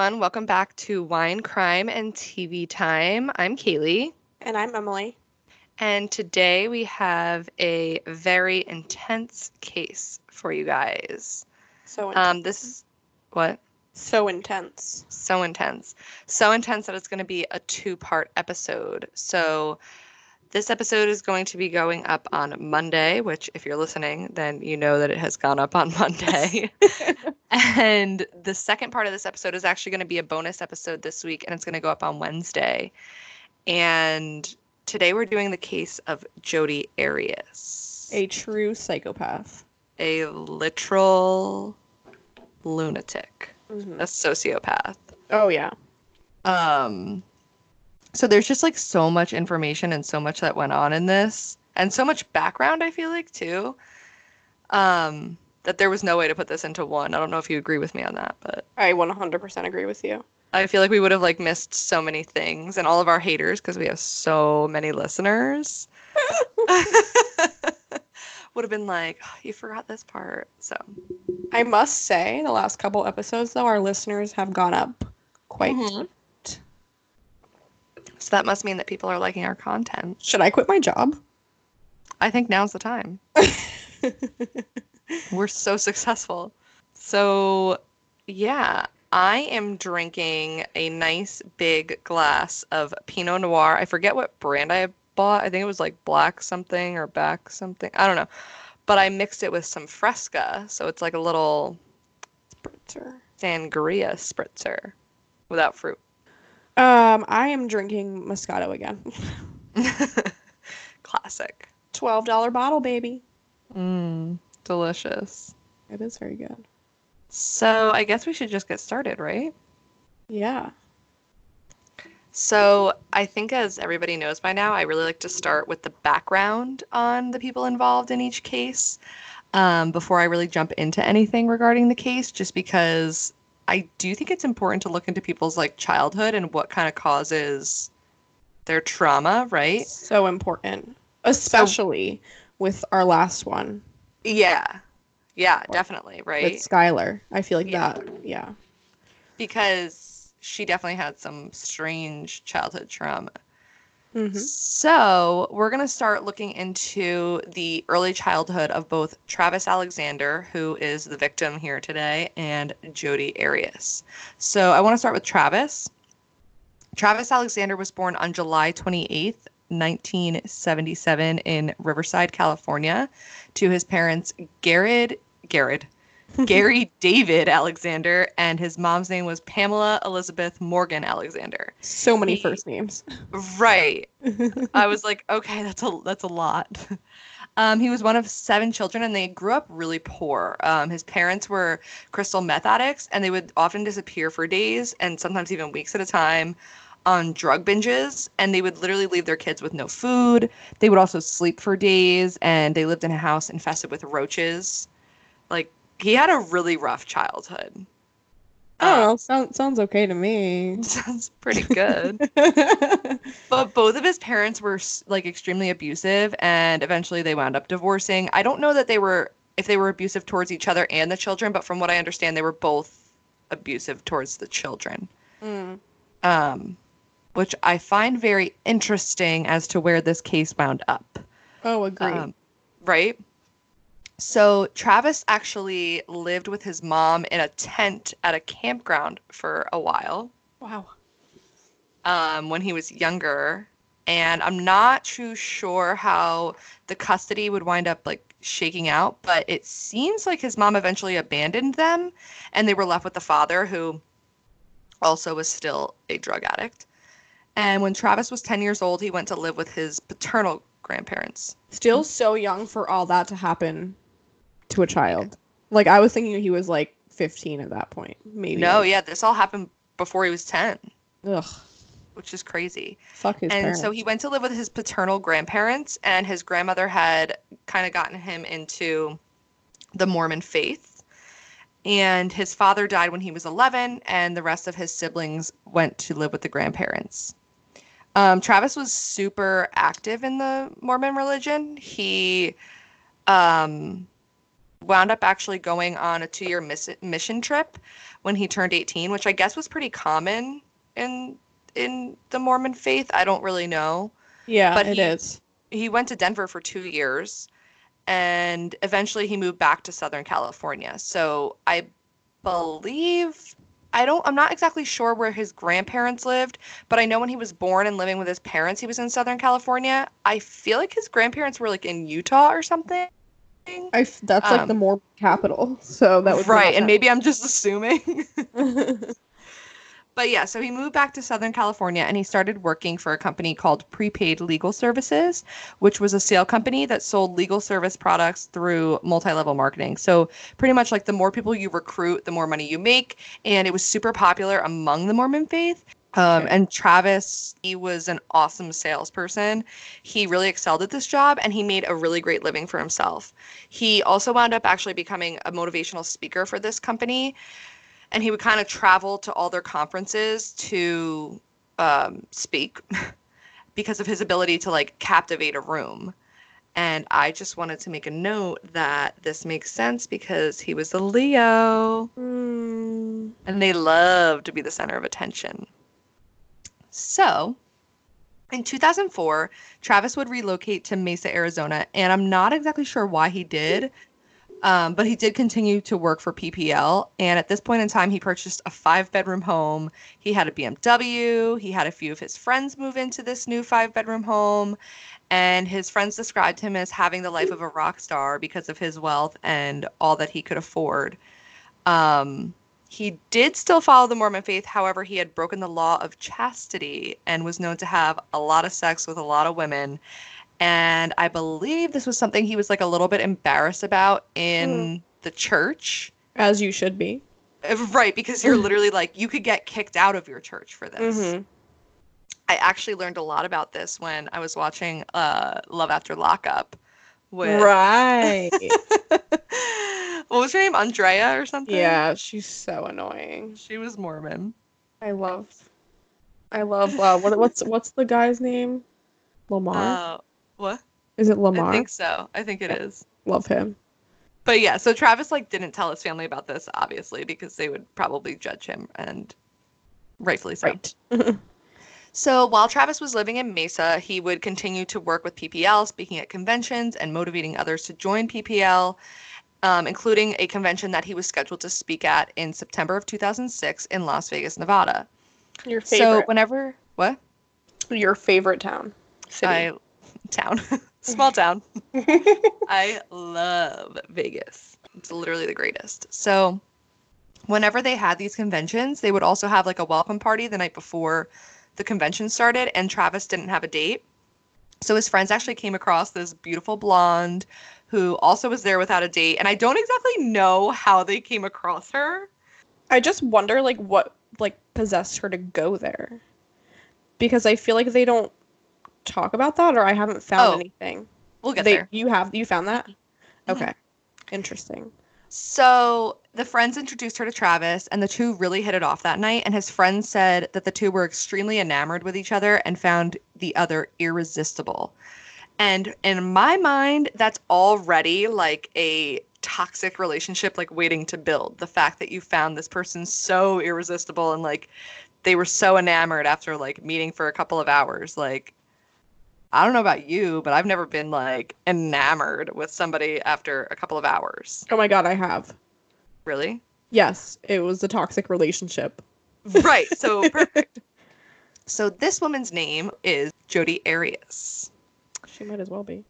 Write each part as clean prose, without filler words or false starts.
everyone. Welcome back to Wine, Crime, and TV Time. I'm Kaylee, And I'm Emily. and today we have a very intense case for you guys. So intense. This is what? So intense. So intense. So intense that it's going to be a two-part episode. So this episode is going to be going up on Monday, which if you're listening, then you know that it has gone up on Monday. And the second part of this episode is actually going to be a bonus episode this week, and it's going to go up on Wednesday. And today we're doing the case of Jodi Arias. A true psychopath. A literal lunatic. Mm-hmm. A sociopath. Oh, yeah. So there's just like so much information and so much that went on in this, and so much background, I feel like, too. That there was no way to put this into one. I don't know if you agree with me on that, but I 100% agree with you. I feel like we would have like missed so many things, and all of our haters, because we have so many listeners, would have been like, oh, you forgot this part. So I must say, the last couple episodes, though, our listeners have gone up quite. So that must mean that people are liking our content. Should I quit my job? I think now's the time. We're so successful. So, yeah, I am drinking a nice big glass of Pinot Noir. I forget what brand I bought. I think it was like Black something or Back something. I don't know. But I mixed it with some Fresca. So it's like a little Spritzer. sangria spritzer without fruit. I am drinking Moscato again. Classic. $12 bottle, baby. Delicious. It is very good. So I guess we should just get started, right? Yeah. So I think, as everybody knows by now, I really like to start with the background on the people involved in each case before I really jump into anything regarding the case, just because I do think it's important to look into people's like childhood and what kind of causes their trauma, right? So important. Especially with our last one. Yeah. Yeah, definitely, right? With Skylar. I feel like Yeah. that, yeah. Because she definitely had some strange childhood trauma. Mm-hmm. So we're going to start looking into the early childhood of both Travis Alexander, who is the victim here today, and Jodi Arias. So I want to start with Travis. Travis Alexander was born on July 28th, 1977 in Riverside, California, to his parents Gary David Alexander, and his mom's name was Pamela Elizabeth Morgan Alexander. So many first names. Right. I was like, okay, that's a lot. He was one of 7 children, and they grew up really poor. His parents were crystal meth addicts, and they would often disappear for days and sometimes even weeks at a time on drug binges, and they would literally leave their kids with no food. They would also sleep for days, and they lived in a house infested with roaches. Like, he had a really rough childhood. Oh, sounds okay to me. Sounds pretty good. But both of his parents were like extremely abusive, and eventually they wound up divorcing. I don't know that if they were abusive towards each other and the children, but from what I understand, they were both abusive towards the children. Which I find very interesting as to where this case wound up. Oh, agreed. Right? So Travis actually lived with his mom in a tent at a campground for a while. Wow. When he was younger. And I'm not too sure how the custody would wind up like shaking out, but it seems like his mom eventually abandoned them and they were left with the father, who also was still a drug addict. And when Travis was 10 years old, he went to live with his paternal grandparents. Still so young for all that to happen to a child. Like, I was thinking he was like 15 at that point. Maybe. No, yeah, this all happened before he was 10. Ugh. Which is crazy. Fuck his parents. And so he went to live with his paternal grandparents, and his grandmother had kind of gotten him into the Mormon faith. And his father died when he was 11, and the rest of his siblings went to live with the grandparents. Travis was super active in the Mormon religion. He wound up actually going on a 2-year mission trip when he turned 18, which I guess was pretty common in the Mormon faith. I don't really know. Yeah, But it is. he went to Denver for 2 years, and eventually he moved back to Southern California. So I believe I'm not exactly sure where his grandparents lived, but I know when he was born and living with his parents, he was in Southern California. I feel like his grandparents were like in Utah or something. That's like the Mormon capital, so that would make Right, and sense. maybe I'm just assuming. But yeah, so he moved back to Southern California and he started working for a company called Prepaid Legal Services, which was a sale company that sold legal service products through multi-level marketing. So pretty much like the more people you recruit, the more money you make. And it was super popular among the Mormon faith. And Travis, he was an awesome salesperson. He really excelled at this job and he made a really great living for himself. He also wound up actually becoming a motivational speaker for this company, and he would kind of travel to all their conferences to speak because of his ability to like captivate a room. And I just wanted to make a note that this makes sense because he was a Leo Mm. and they love to be the center of attention. So in 2004, Travis would relocate to Mesa, Arizona, and I'm not exactly sure why he did. But he did continue to work for PPL. And at this point in time, he purchased a 5-bedroom home. He had a BMW. He had a few of his friends move into this new 5-bedroom home. And his friends described him as having the life of a rock star because of his wealth and all that he could afford. He did still follow the Mormon faith. However, he had broken the law of chastity and was known to have a lot of sex with a lot of women. And I believe this was something he was like a little bit embarrassed about in the church. As you should be. Right, because you're literally like, you could get kicked out of your church for this. Mm-hmm. I actually learned a lot about this when I was watching Love After Lockup with... Right. What was her name? Andrea or something? Yeah, she's so annoying. She was Mormon. I love what's the guy's name? Lamar? What? Is it Lamar? I think so. I think it is. Love him. But yeah, so Travis like didn't tell his family about this, obviously, because they would probably judge him, and rightfully so. Right. So while Travis was living in Mesa, he would continue to work with PPL, speaking at conventions and motivating others to join PPL, including a convention that he was scheduled to speak at in September of 2006 in Las Vegas, Nevada. Your favorite. So what? Your favorite town. City. Small town. I love Vegas. It's literally the greatest. So whenever they had these conventions, they would also have like a welcome party the night before the convention started, and Travis didn't have a date. So his friends actually came across this beautiful blonde who also was there without a date, and I don't exactly know how they came across her. I just wonder like what like possessed her to go there. Because I feel like they don't talk about that, or I haven't found anything. We'll get there. You found that? Okay. Interesting. So the friends introduced her to Travis, and the two really hit it off that night. And his friends said that the two were extremely enamored with each other and found the other irresistible. And in my mind, that's already like a toxic relationship, like waiting to build. The fact that you found this person so irresistible and like they were so enamored after like meeting for a couple of hours. Like, I don't know about you, but I've never been like enamored with somebody after a couple of hours. Oh my God, I have. Really? Yes, it was a toxic relationship. Right. So perfect. So this woman's name is Jodi Arias. She might as well be.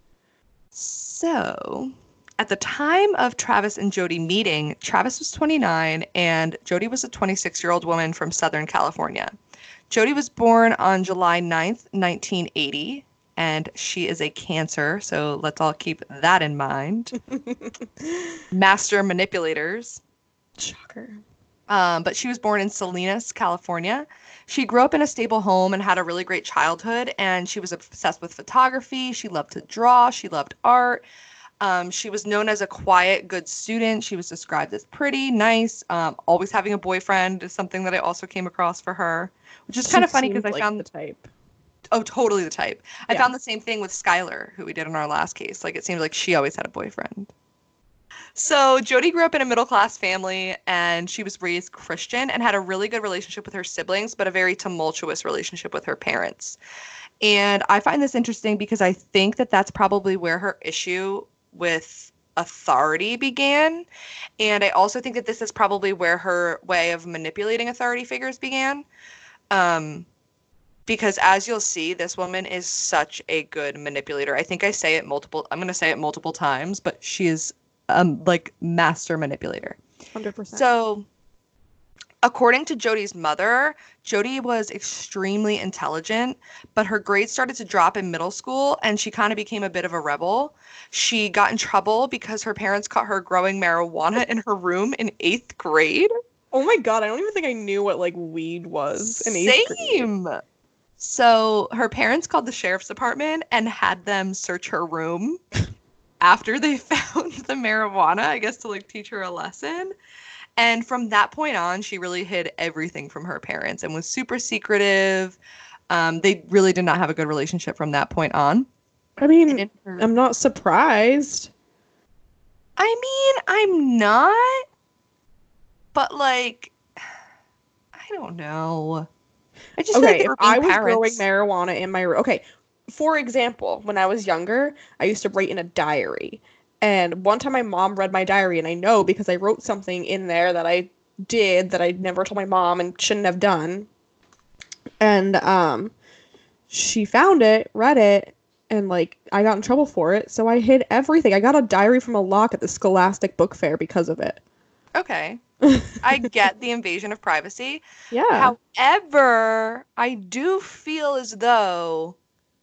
So at the time of Travis and Jodi meeting, Travis was 29 and Jodi was a 26-year-old woman from Southern California. Jodi was born on July 9th, 1980. And she is a Cancer, so let's all keep that in mind. Master manipulators. Shocker. But she was born in Salinas, California. She grew up in a stable home and had a really great childhood, and she was obsessed with photography. She loved to draw. She loved art. She was known as a quiet, good student. She was described as pretty, nice, always having a boyfriend is something that I also came across for her, which is kind of funny because I found the type. Oh, totally the type. I found the same thing with Skylar, who we did in our last case. Like, it seemed like she always had a boyfriend. So Jody grew up in a middle-class family, and she was raised Christian and had a really good relationship with her siblings, but a very tumultuous relationship with her parents. And I find this interesting because I think that that's probably where her issue with authority began. And I also think that this is probably where her way of manipulating authority figures began. Um, because as you'll see, this woman is such a good manipulator. I think I'm going to say it multiple times, but she is like master manipulator. 100%. So, according to Jody's mother, Jody was extremely intelligent, but her grades started to drop in middle school and she kind of became a bit of a rebel. She got in trouble because her parents caught her growing marijuana in her room in 8th grade. Oh my god, I don't even think I knew what like weed was in 8th grade. Same. So her parents called the sheriff's department and had them search her room after they found the marijuana, I guess to like teach her a lesson. And from that point on, she really hid everything from her parents and was super secretive. They really did not have a good relationship from that point on. I mean, I'm not surprised. I mean, I'm not, but like, I don't know. I just feel like they were being if I was growing parents. marijuana in my room. Okay, for example, when I was younger, I used to write in a diary. And one time my mom read my diary, and I know because I wrote something in there that I did that I never told my mom and shouldn't have done. And she found it, read it, and like I got in trouble for it, so I hid everything. I got a diary from a lock at the Scholastic Book Fair because of it. Okay. I get the invasion of privacy. Yeah. However, I do feel as though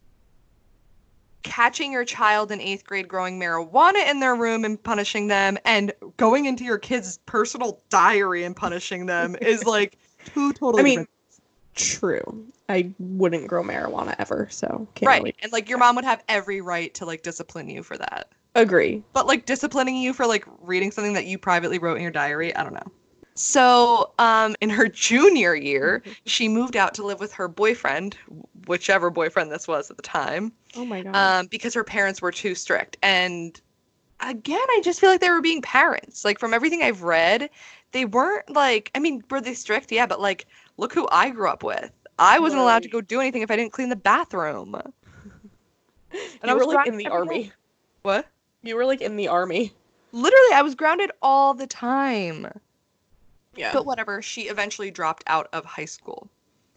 catching your child in 8th grade growing marijuana in their room and punishing them and going into your kid's personal diary and punishing them is like two totally different. True. I wouldn't grow marijuana ever, so can't right. really... And like your mom would have every right to like discipline you for that. Agree. But like disciplining you for like reading something that you privately wrote in your diary, I don't know. So, in her junior year, she moved out to live with her boyfriend, whichever boyfriend this was at the time. Oh my god. Because her parents were too strict. And again, I just feel like they were being parents. Like from everything I've read, they weren't like, I mean, were they strict? Yeah, but like, look who I grew up with. I wasn't allowed to go do anything if I didn't clean the bathroom. And I was like in the army. What? You were like in the army. Literally, I was grounded all the time. Yeah. But whatever, she eventually dropped out of high school.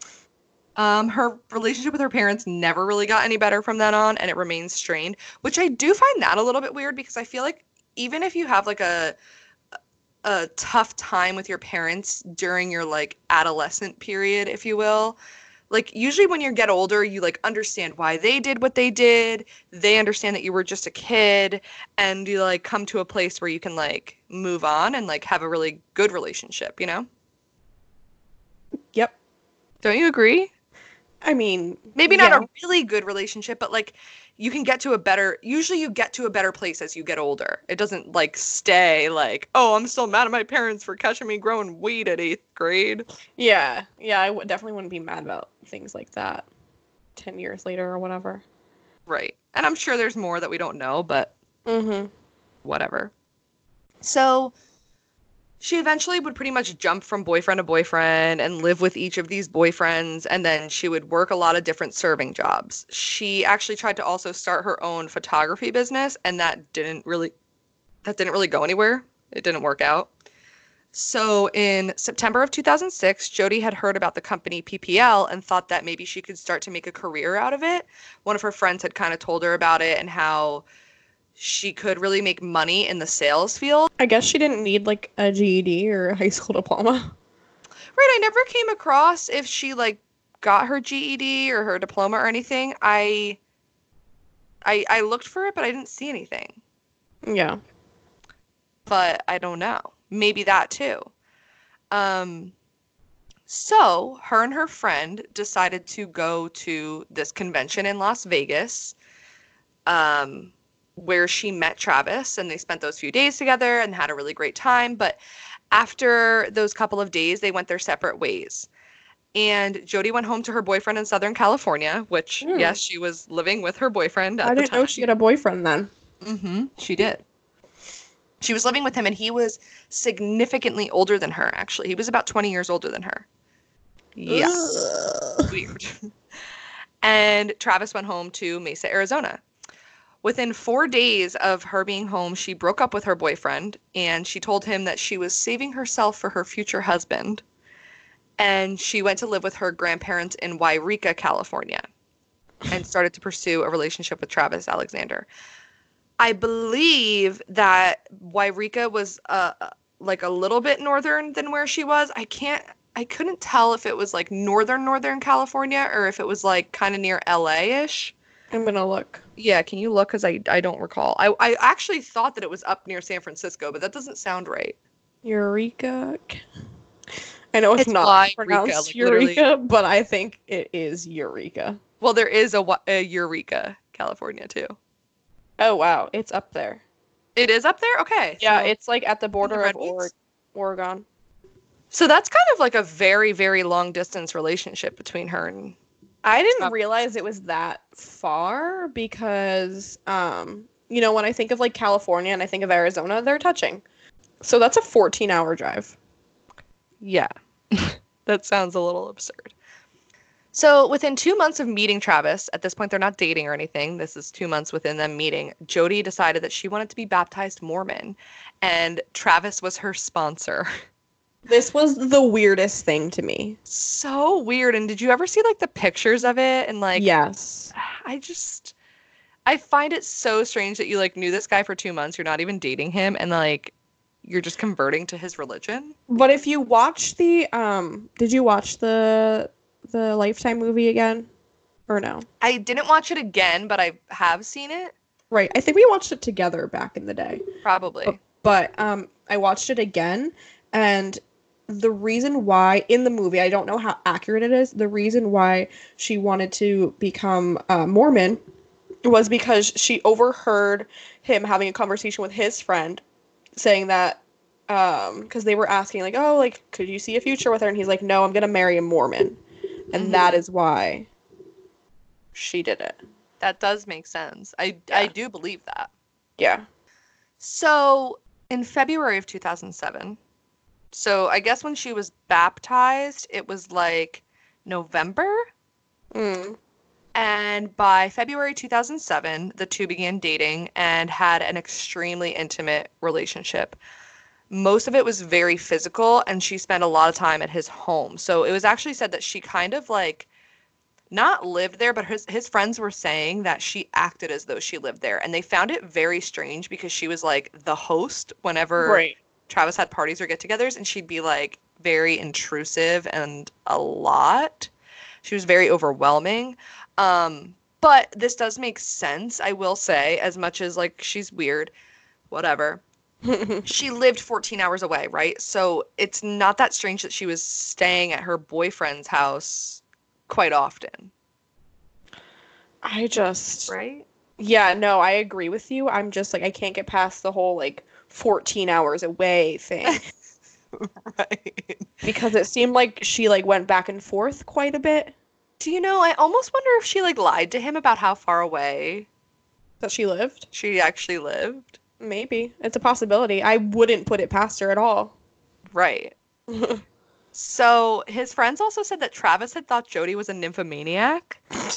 Her relationship with her parents never really got any better from then on, and it remains strained, which I do find that a little bit weird because I feel like even if you have like a tough time with your parents during your like adolescent period, if you will, like usually when you get older, you like understand why they did what they did. They understand that you were just a kid, and you like come to a place where you can like move on and like have a really good relationship, you know? Yep. Don't you agree? I mean, maybe not a really good relationship, but like you can get to a better, usually you get to a better place as you get older. It doesn't like stay like, oh, I'm still mad at my parents for catching me growing weed at 8th grade. Yeah. Yeah, I definitely wouldn't be mad about things like that 10 years later or whatever. Right. And I'm sure there's more that we don't know, but whatever. So she eventually would pretty much jump from boyfriend to boyfriend and live with each of these boyfriends, and then she would work a lot of different serving jobs. She actually tried to also start her own photography business, and that didn't really go anywhere. It didn't work out. So in September of 2006, Jody had heard about the company PPL and thought that maybe she could start to make a career out of it. One of her friends had kind of told her about it and how she could really make money in the sales field. I guess she didn't need like a GED or a high school diploma. Right, I never came across if she like got her GED or her diploma or anything. I looked for it, but I didn't see anything. Yeah. But I don't know. Maybe that too. So her and her friend decided to go to this convention in Las Vegas, where she met Travis, and they spent those few days together and had a really great time. But after those couple of days, they went their separate ways. And Jody went home to her boyfriend in Southern California, which, yes, she was living with her boyfriend at the time. I didn't know she had a boyfriend then. She did. She was living with him, and he was significantly older than her, actually. He was about 20 years older than her. Yes. Ugh. Weird. And Travis went home to Mesa, Arizona. Within 4 days of her being home, she broke up with her boyfriend, and she told him that she was saving herself for her future husband. And she went to live with her grandparents in Yreka, California, and started to pursue a relationship with Travis Alexander. I believe that Yreka was like a little bit northern than where she was. I couldn't tell if it was like northern California or if it was like kind of near LA-ish. I'm gonna look. Yeah, can you look? Because I don't recall. I actually thought that it was up near San Francisco, but that doesn't sound right. Eureka. I know it's not Yreka, pronounced like, literally. Eureka, but I think it is Eureka. Well, there is a Eureka, California, too. Oh wow, it's up there. It is up there? Okay. Yeah, So, it's like at the border of Redwoods? Oregon. so that's kind of like a very, very long distance relationship between her and I didn't Travis. realize it was that far because, you know, when I think of like California and I think of Arizona, they're touching. So that's a 14-hour drive. Yeah. That sounds a little absurd. So within 2 months of meeting Travis, at this point they're not dating or anything. This is 2 months within them meeting. Jody decided that she wanted to be baptized Mormon, and Travis was her sponsor. This was the weirdest thing to me. So weird. And did you ever see like the pictures of it? And like, Yes. I find it so strange that you like knew this guy for 2 months. You're not even dating him, and like you're just converting to his religion. But if you watch the, did you watch the Lifetime movie again? Or no? I didn't watch it again, but I have seen it. Right. I think we watched it together back in the day. Probably. But I watched it again, and the reason why in the movie, I don't know how accurate it is, the reason why she wanted to become Mormon was because she overheard him having a conversation with his friend saying that because they were asking like, oh, like, could you see a future with her? And he's like, no, I'm gonna marry a Mormon. And that is why she did it. That does make sense. I do believe that. Yeah. So in February of 2007, so I guess when she was baptized, it was like November. Mm. And by February 2007, the two began dating and had an extremely intimate relationship. Most of it was very physical, and she spent a lot of time at his home. So it was actually said that she kind of like not lived there, but his friends were saying that she acted as though she lived there. And they found it very strange because she was like the host whenever Right. Travis had parties or get-togethers, and she'd be like very intrusive and a lot. She was very overwhelming. But this does make sense, I will say, as much as like she's weird, whatever. She lived 14 hours away, right? So it's not that strange that she was staying at her boyfriend's house quite often, I just right? Yeah, no, I agree with you. I'm just like I can't get past the whole like 14 hours away thing Right. because it seemed like she like went back and forth quite a bit Do you know, I almost wonder if she like lied to him about how far away that she lived. she actually lived. Maybe. It's a possibility. I wouldn't put it past her at all. Right. So his friends also said that Travis had thought Jody was a nymphomaniac.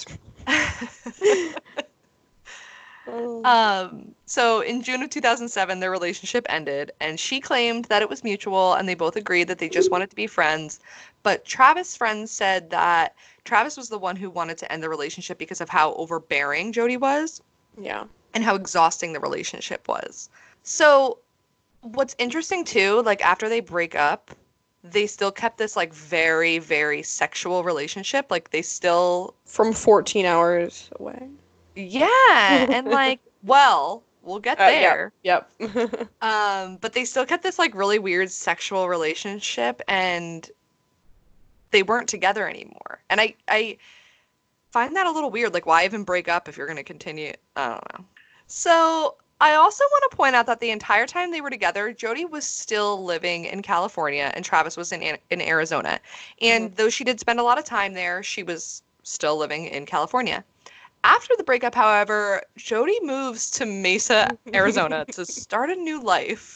So in June of 2007, their relationship ended, and she claimed that it was mutual, and they both agreed that they just wanted to be friends. But Travis' friends said that Travis was the one who wanted to end the relationship because of how overbearing Jody was Yeah. and how exhausting the relationship was. So what's interesting too, like after they break up, they still kept this like very, very sexual relationship. Like they still, From 14 hours away. yeah, and like, well, we'll get there. Yep. But they still kept this like really weird sexual relationship, and they weren't together anymore. And I find that a little weird. Like, why even break up if you're going to continue? I don't know. So I also want to point out that the entire time they were together, Jody was still living in California and Travis was in Arizona. And though she did spend a lot of time there, she was still living in California. After the breakup, however, Jody moves to Mesa, Arizona to start a new life.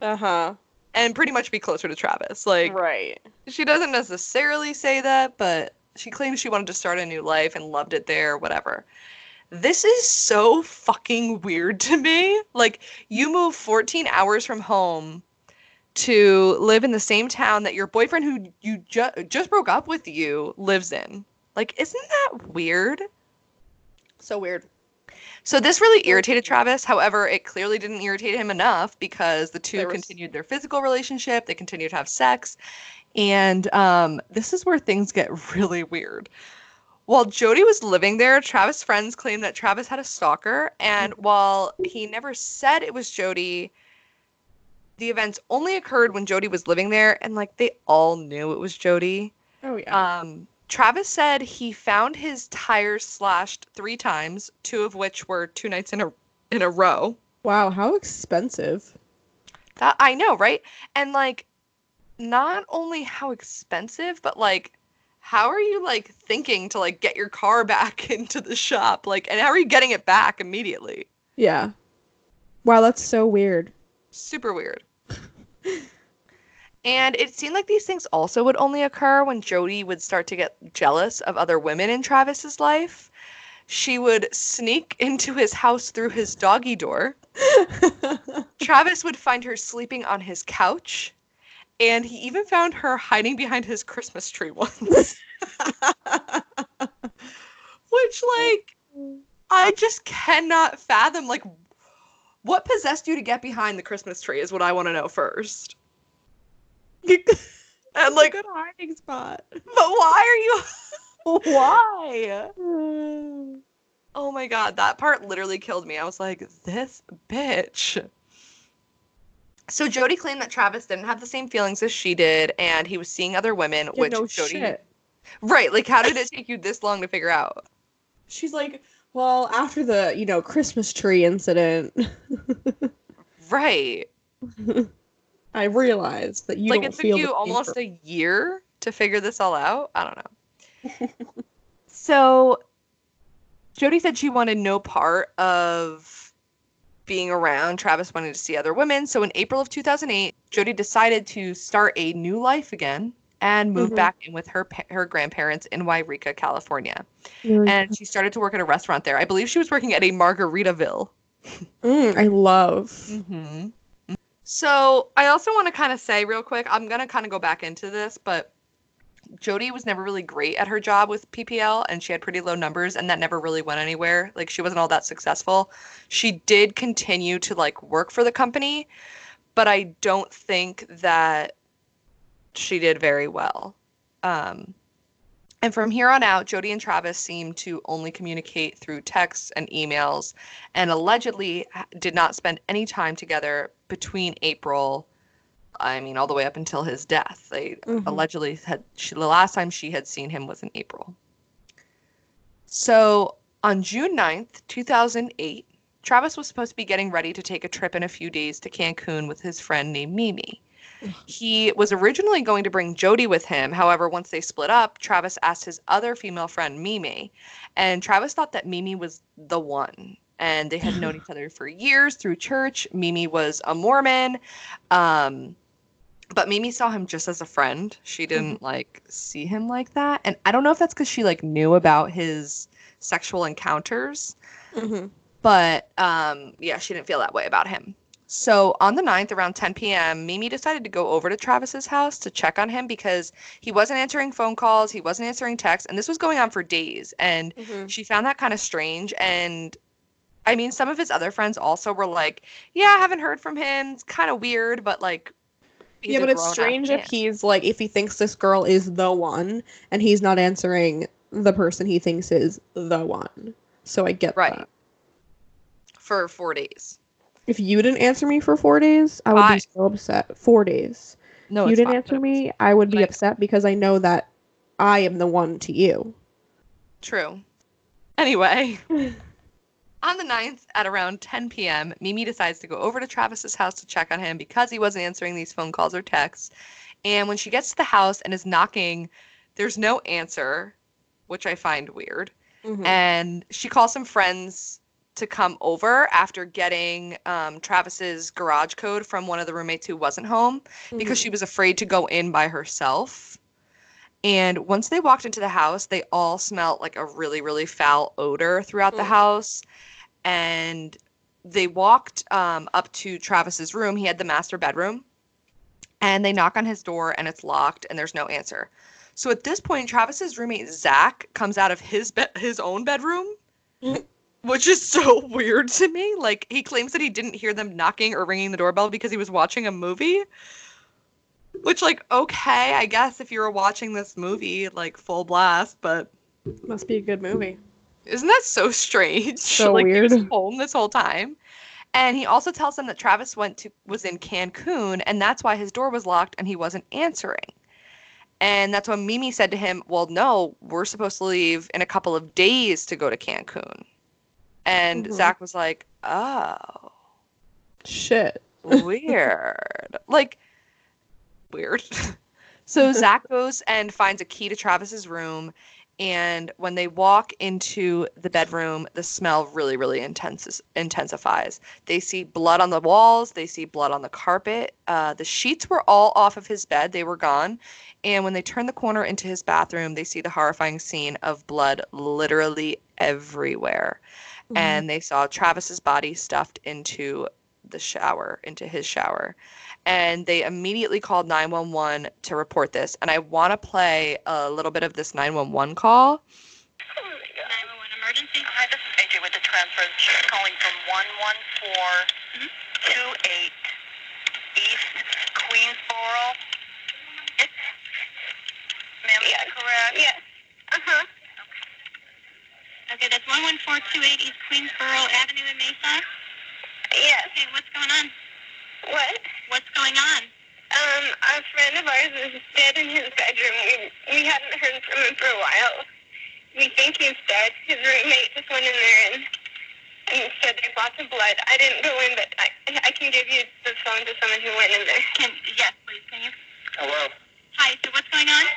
Uh-huh. and pretty much be closer to Travis. Like, Right. she doesn't necessarily say that, but she claims she wanted to start a new life and loved it there, whatever. This is so fucking weird to me. Like, you move 14 hours from home to live in the same town that your boyfriend who you just broke up with you lives in. Like, isn't that weird? So weird. So this really irritated Travis. However, it clearly didn't irritate him enough because the two There was- continued their physical relationship. They continued to have sex. And this is where things get really weird. While Jody was living there, Travis' friends claimed that Travis had a stalker. And while he never said it was Jody, the events only occurred when Jody was living there. And like they all knew it was Jody. Oh, yeah. Travis said he found his tires slashed 3 times, 2 of which were 2 nights in a row. Wow, how expensive. That I know, right? And like not only how expensive, but like how are you like thinking to like get your car back into the shop? Like and how are you getting it back immediately? Yeah. Wow, that's so weird. Super weird. And it seemed like these things also would only occur when Jody would start to get jealous of other women in Travis's life. She would sneak into his house through his doggy door. Travis would find her sleeping on his couch. And he even found her hiding behind his Christmas tree once. Which, like, I just cannot fathom. Like, what possessed you to get behind the Christmas tree is what I want to know first. And, like, good hiding spot. but why are you. Why? Oh Oh my god, that part literally killed me. I was like, this bitch. So Jody claimed that Travis didn't have the same feelings as she did, and he was seeing other women, Yeah, which no Jody. shit. Right, like how did it take you this long to figure out? She's like, well, after the, Christmas tree incident, Right. I realized that you Like don't it took feel the you same almost for- a year to figure this all out? I don't know. So Jody said she wanted no part of being around. Travis wanted to see other women. So in April of 2008, Jody decided to start a new life again and moved back in with her grandparents in Wairika, California. And she started to work at a restaurant there. I believe she was working at a Margaritaville. I love. Mm-hmm. So I also want to kind of say real quick, I'm going to kind of go back into this, but Jody was never really great at her job with PPL and she had pretty low numbers and that never really went anywhere. Like she wasn't all that successful. She did continue to like work for the company, but I don't think that she did very well. And from here on out, Jody and Travis seemed to only communicate through texts and emails and allegedly did not spend any time together between April, all the way up until his death. They allegedly the last time she had seen him was in April. So on June 9th, 2008, Travis was supposed to be getting ready to take a trip in a few days to Cancun with his friend named Mimi. He was originally going to bring Jody with him. However, once they split up, Travis asked his other female friend, Mimi. And Travis thought that Mimi was the one. And they had known each other for years through church. Mimi was a Mormon. But Mimi saw him just as a friend. She didn't like see him like that. And I don't know if that's because she like knew about his sexual encounters. But yeah, she didn't feel that way about him. So on the 9th, around 10 p.m., Mimi decided to go over to Travis's house to check on him because he wasn't answering phone calls, he wasn't answering texts, and this was going on for days. And she found that kind of strange. And I mean, some of his other friends also were like, yeah, I haven't heard from him. It's kind of weird, but like, Yeah, but it's strange if he's like, if he thinks this girl is the one and he's not answering the person he thinks is the one. So I get that. For 4 days. If you didn't answer me for 4 days, I would be so upset. 4 days. No, if you didn't answer me, I would be upset because I know that I am the one to you. True. Anyway, on the 9th at around 10 p.m., Mimi decides to go over to Travis's house to check on him because he wasn't answering these phone calls or texts. And when she gets to the house and is knocking, there's no answer, which I find weird. And she calls some friends to come over after getting Travis's garage code from one of the roommates who wasn't home because she was afraid to go in by herself. And once they walked into the house, they all smelled like a really, really foul odor throughout the house. And they walked up to Travis's room. He had the master bedroom. And they knock on his door and it's locked and there's no answer. So at this point, Travis's roommate, Zach, comes out of his own bedroom. Which is so weird to me. Like, he claims that he didn't hear them knocking or ringing the doorbell because he was watching a movie. Which, like, okay, I guess if you were watching this movie, like, full blast, but... Must be a good movie. Isn't that so strange? So like, weird. He was home this whole time. And he also tells them that Travis was in Cancun, and that's why his door was locked and he wasn't answering. And that's when Mimi said to him, well, no, we're supposed to leave in a couple of days to go to Cancun. And Zach was like, oh. Shit. Weird. Like, weird. So Zach goes and finds a key to Travis's room. And when they walk into the bedroom, the smell really, really intensifies. They see blood on the walls. They see blood on the carpet. The sheets were all off of his bed. They were gone. And when they turn the corner into his bathroom, they see the horrifying scene of blood literally everywhere. And they saw Travis's body stuffed into his shower. And they immediately called 911 to report this. And I want to play a little bit of this 911 call. 911 emergency. Hi, this is AJ with the transfer. She's calling from 11428 East Queensboro. Ma'am, is that correct? Yes. Uh-huh. Okay, that's 11428 East Queensboro Avenue in Mesa? Yes. Okay, what's going on? What? What's going on? A friend of ours is dead in his bedroom. We hadn't heard from him for a while. We think he's dead. His roommate just went in there and said there's lots of blood. I didn't go in, but I can give you the phone to someone who went in there. Yes, please, can you? Hello. Hi, so what's going on?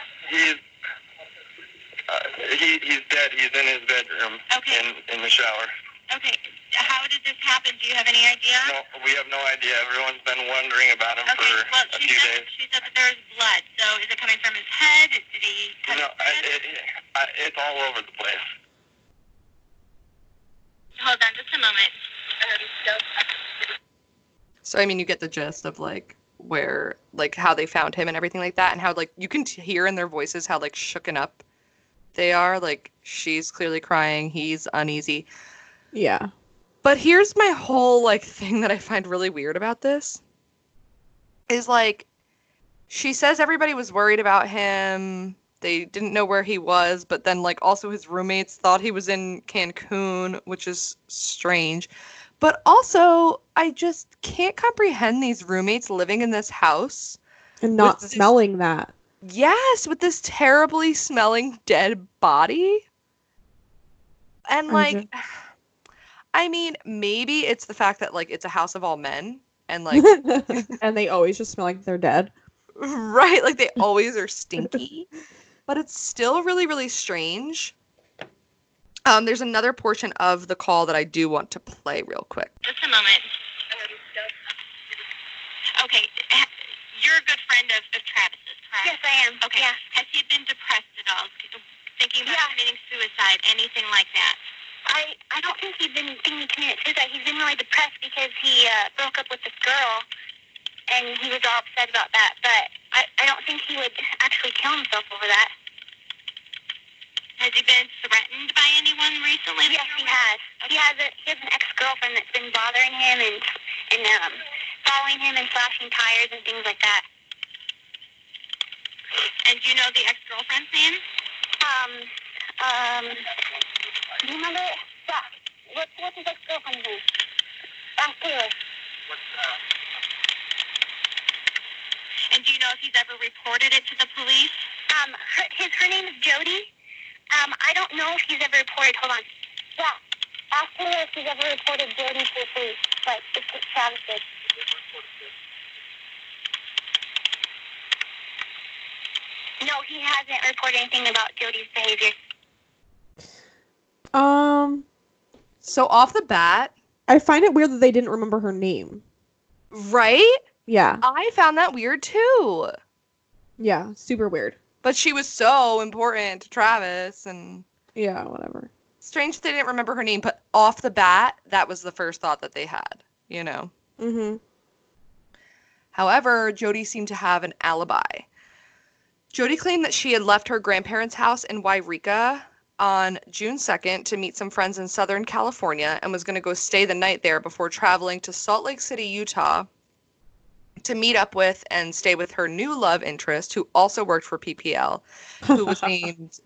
He's dead. He's in his bedroom. Okay. In the shower. Okay. How did this happen? Do you have any idea? No, we have no idea. Everyone's been wondering about him for a few days. She said that there was blood. So is it coming from his head? Did he cut his head? It's all over the place. Hold on just a moment. So, I mean, you get the gist of, like, where, like, how they found him and everything like that. And how, like, you can hear in their voices how, like, shooken up they are. Like, she's clearly crying. He's uneasy. Yeah. But here's my whole, like, thing that I find really weird about this. Is, like, she says everybody was worried about him. They didn't know where he was. But then, like, also his roommates thought he was in Cancun, which is strange. But also, I just can't comprehend these roommates living in this house. And not smelling that. Yes, with this terribly smelling dead body. And, like... I mean, maybe it's the fact that, like, it's a house of all men, and, like... and they always just smell like they're dead. Right, like, they always are stinky. But it's still really, really strange. There's another portion of the call that I do want to play real quick. Just a moment. Okay, you're a good friend of Travis's, correct? Yes, I am. Okay. Yeah. Has he been depressed at all? Thinking about committing suicide, anything like that? I don't think he's been thinking of committing suicide. He's been really depressed because he broke up with this girl, and he was all upset about that. But I don't think he would actually kill himself over that. Has he been threatened by anyone recently? Yes, he has. Okay. He has an ex-girlfriend that's been bothering him and following him and slashing tires and things like that. And do you know the ex-girlfriend's name? Do you remember? Yeah. What's his ex-girlfriend's name? Taylor. And do you know if he's ever reported it to the police? Her name is Jody. I don't know if he's ever reported. Hold on. Yeah. Ask Taylor if he's ever reported Jody to the police. But it's Travis did. No, he hasn't reported anything about Jody's behavior. So off the bat, I find it weird that they didn't remember her name. right? Yeah. I found that weird too. Yeah. Super weird. But she was so important to Travis, and Yeah, whatever. strange they didn't remember her name, but off the bat, that was the first thought that they had, you know. Mm-hmm. However, Jody seemed to have an alibi. Jody claimed that she had left her grandparents' house in Wairika on June 2nd to meet some friends in Southern California and was going to go stay the night there before traveling to Salt Lake City, Utah to meet up with and stay with her new love interest, who also worked for PPL, who was named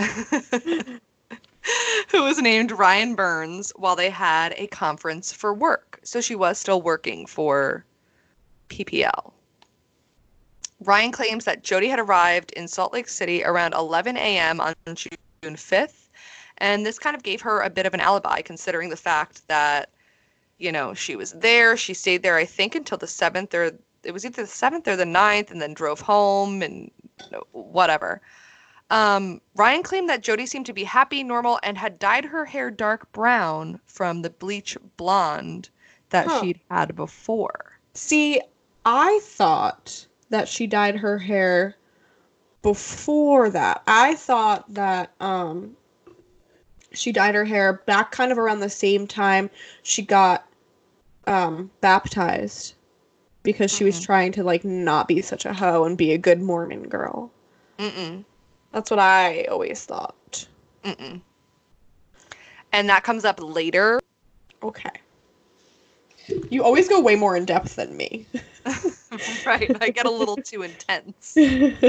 who was named Ryan Burns, while they had a conference for work. So she was still working for PPL. Ryan claims that Jody had arrived in Salt Lake City around 11 a.m. on June 5th, and this kind of gave her a bit of an alibi, considering the fact that, you know, she was there. She stayed there, I think, until the 7th, or it was either the 7th or the 9th, and then drove home and whatever. Ryan claimed that Jody seemed to be happy, normal, and had dyed her hair dark brown from the bleach blonde that she'd had before. See, I thought that she dyed her hair before that. I thought that she dyed her hair back kind of around the same time she got baptized, because she was trying to like not be such a hoe and be a good Mormon girl. That's what I always thought. And that comes up later. Okay. You always go way more in depth than me. Right, I get a little too intense.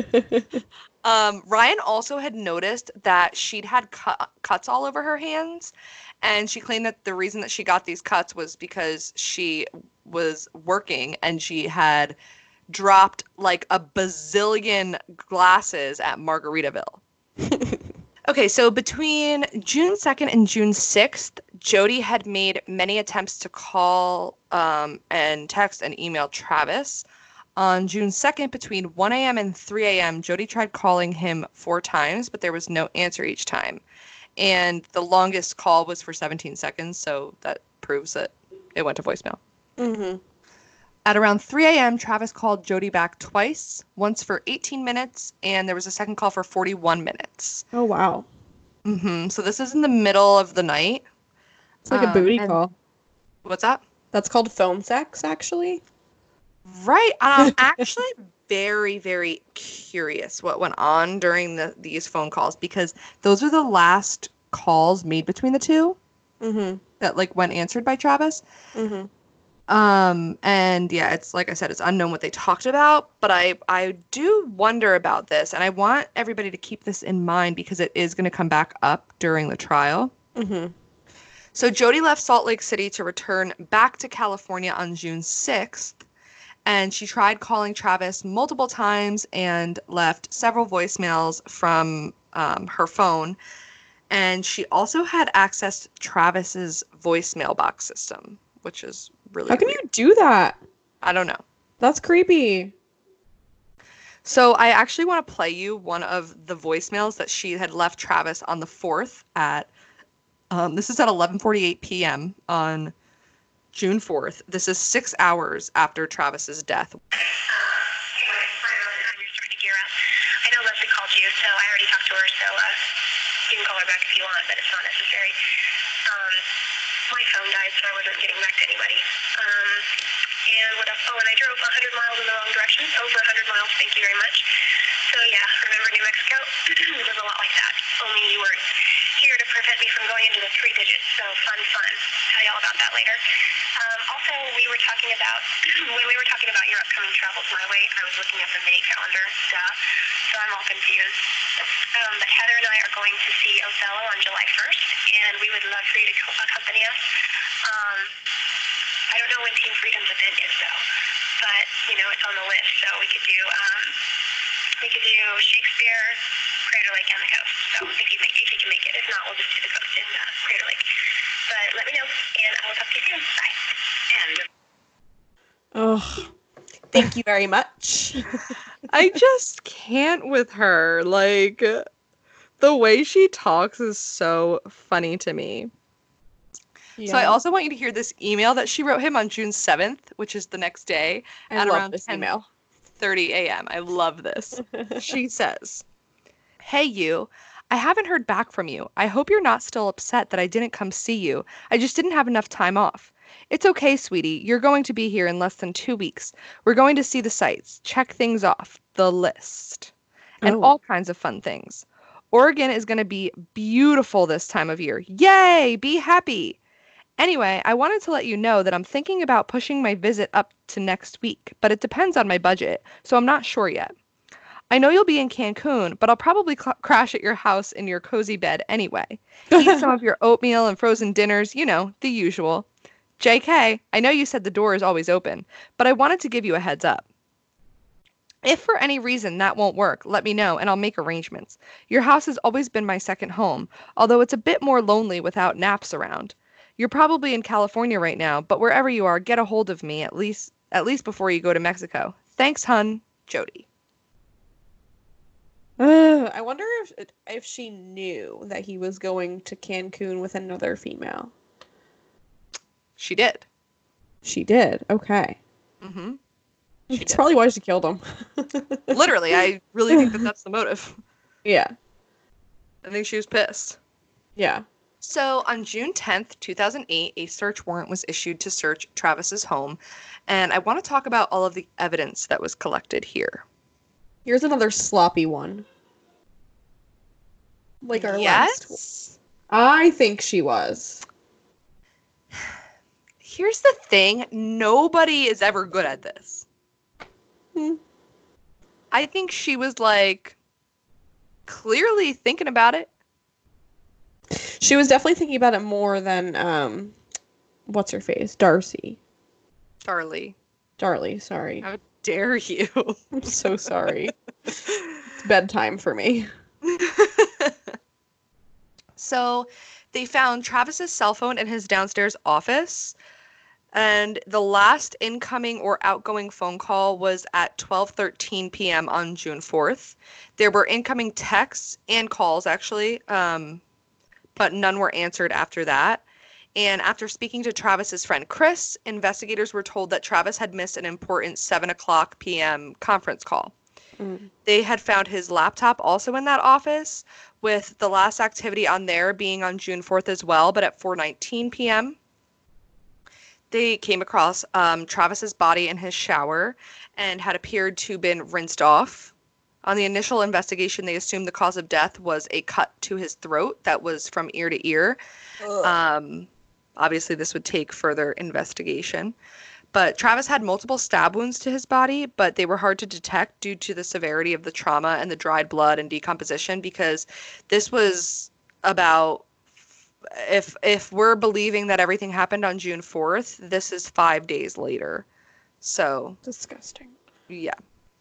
Ryan also had noticed that she'd had cuts all over her hands, and she claimed that the reason that she got these cuts was because she was working and she had dropped like a bazillion glasses at Margaritaville. Okay, so between June 2nd and June 6th, Jody had made many attempts to call and text and email Travis. On June 2nd, between 1 a.m. and 3 a.m., Jody tried calling him 4 times, but there was no answer each time. And the longest call was for 17 seconds, so that proves that it went to voicemail. At around 3 a.m., Travis called Jody back twice, once for 18 minutes, and there was a second call for 41 minutes. Oh, wow. So this is in the middle of the night. It's like a booty call. What's that? That's called phone sex, actually. Right. I'm actually very, very curious what went on during these phone calls, because those are the last calls made between the two that like went answered by Travis. And yeah, it's like I said, it's unknown what they talked about, but I do wonder about this, and I want everybody to keep this in mind because it is going to come back up during the trial. So Jody left Salt Lake City to return back to California on June 6th, and she tried calling Travis multiple times and left several voicemails from her phone. And she also had access to Travis's voicemail box system, which is really How can weird. you do that? I don't know. That's creepy. So I actually want to play you one of the voicemails that she had left Travis on the 4th at, this is at 11:48 p.m. on June 4th. This is 6 hours after Travis's death. You're starting to gear up. I know Leslie called you, so I already talked to her, so you can call her back if you want, but it's not necessary. My phone died, so I wasn't getting back to anybody. And what else? Oh, and I drove 100 miles in the wrong direction. Over 100 miles, thank you very much. So yeah, remember New Mexico? It was a lot like that. Only you weren't here to prevent me from going into the 3 digits, so fun. Tell you all about that later. Also, we were talking about, when we were talking about your upcoming travels my way, I was looking at the May calendar, so I'm all confused. But Heather and I are going to see Othello on July 1st, and we would love for you to accompany us. I don't know when Team Freedom's event is, though, but, you know, it's on the list, so we could do Shakespeare, Crater Lake, and the coast. So if you can make it. If not, we'll just do the coast in Crater Lake. But let me know, and I will talk to you soon. Bye. And Oh, thank you very much. I just can't with her. Like, the way she talks is so funny to me. So I also want you to hear this email that she wrote him on June 7th, which is the next day, at around 10:30 a.m. I love this. She says, "Hey you, I haven't heard back from you. I hope you're not still upset that I didn't come see you. I just didn't have enough time off. It's okay, sweetie. You're going to be here in less than 2 weeks. We're going to see the sights, check things off, the list, and all kinds of fun things. Oregon is going to be beautiful this time of year. Yay! Be happy. Anyway, I wanted to let you know that I'm thinking about pushing my visit up to next week, but it depends on my budget, so I'm not sure yet. I know you'll be in Cancun, but I'll probably crash at your house in your cozy bed anyway. Eat some of your oatmeal and frozen dinners, you know, the usual. JK, I know you said the door is always open, but I wanted to give you a heads up. If for any reason that won't work, let me know and I'll make arrangements. Your house has always been my second home, although it's a bit more lonely without naps around. You're probably in California right now, but wherever you are, get a hold of me at least before you go to Mexico. Thanks, hun, Jody." I wonder if she knew that he was going to Cancun with another female. She did. She did. Okay. Mm-hmm. That's probably why she killed him. Literally, I really think that that's the motive. Yeah. I think she was pissed. Yeah. So on June 10th, 2008, a search warrant was issued to search Travis's home, and I want to talk about all of the evidence that was collected here. Here's another sloppy one. Like our last one. I think she was. Here's the thing. Nobody is ever good at this. I think she was, like, clearly thinking about it. She was definitely thinking about it more than, what's her face? Darcy. Darlie, sorry. how dare you? I'm so sorry. It's bedtime for me. So they found Travis's cell phone in his downstairs office, and the last incoming or outgoing phone call was at 12:13 p.m. on June 4th. There were incoming texts and calls, actually, but none were answered after that. And after speaking to Travis's friend Chris, investigators were told that Travis had missed an important 7:00 p.m. conference call. They had found his laptop also in that office, with the last activity on there being on June 4th as well, but at 4:19 p.m. They came across Travis's body in his shower and had appeared to been rinsed off. On the initial investigation, they assumed the cause of death was a cut to his throat that was from ear to ear. Obviously, this would take further investigation. But Travis had multiple stab wounds to his body, but they were hard to detect due to the severity of the trauma and the dried blood and decomposition, because this was about, if we're believing that everything happened on June 4th, this is 5 days later. So disgusting. Yeah.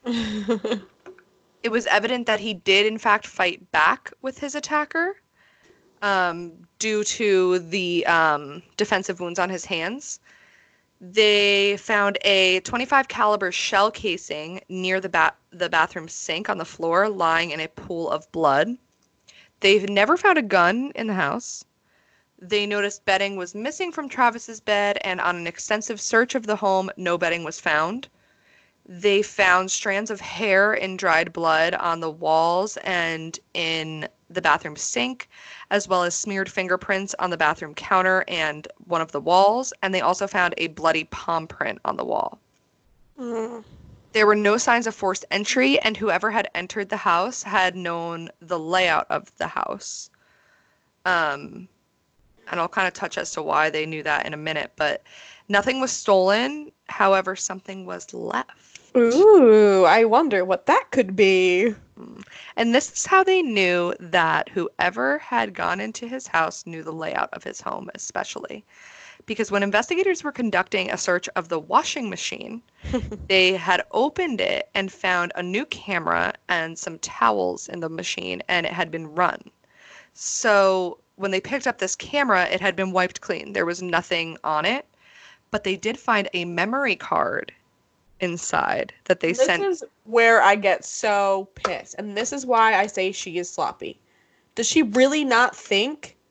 It was evident that he did, in fact, fight back with his attacker, due to the defensive wounds on his hands. They found a .25 caliber shell casing near the bathroom sink on the floor, lying in a pool of blood. They've never found a gun in the house. They noticed bedding was missing from Travis's bed, and on an extensive search of the home, no bedding was found. They found strands of hair and dried blood on the walls and in the bathroom sink, as well as smeared fingerprints on the bathroom counter and one of the walls, and they also found a bloody palm print on the wall. There were no signs of forced entry, and whoever had entered the house had known the layout of the house. And I'll kind of touch as to why they knew that in a minute, but nothing was stolen. However, something was left. Ooh, I wonder what that could be. And this is how they knew that whoever had gone into his house knew the layout of his home, especially. Because when investigators were conducting a search of the washing machine, they had opened it and found a new camera and some towels in the machine, and it had been run. So when they picked up this camera, it had been wiped clean. There was nothing on it, but they did find a memory card inside that they sent. This is where I get so pissed, and this is why I say she is sloppy. Does she really not think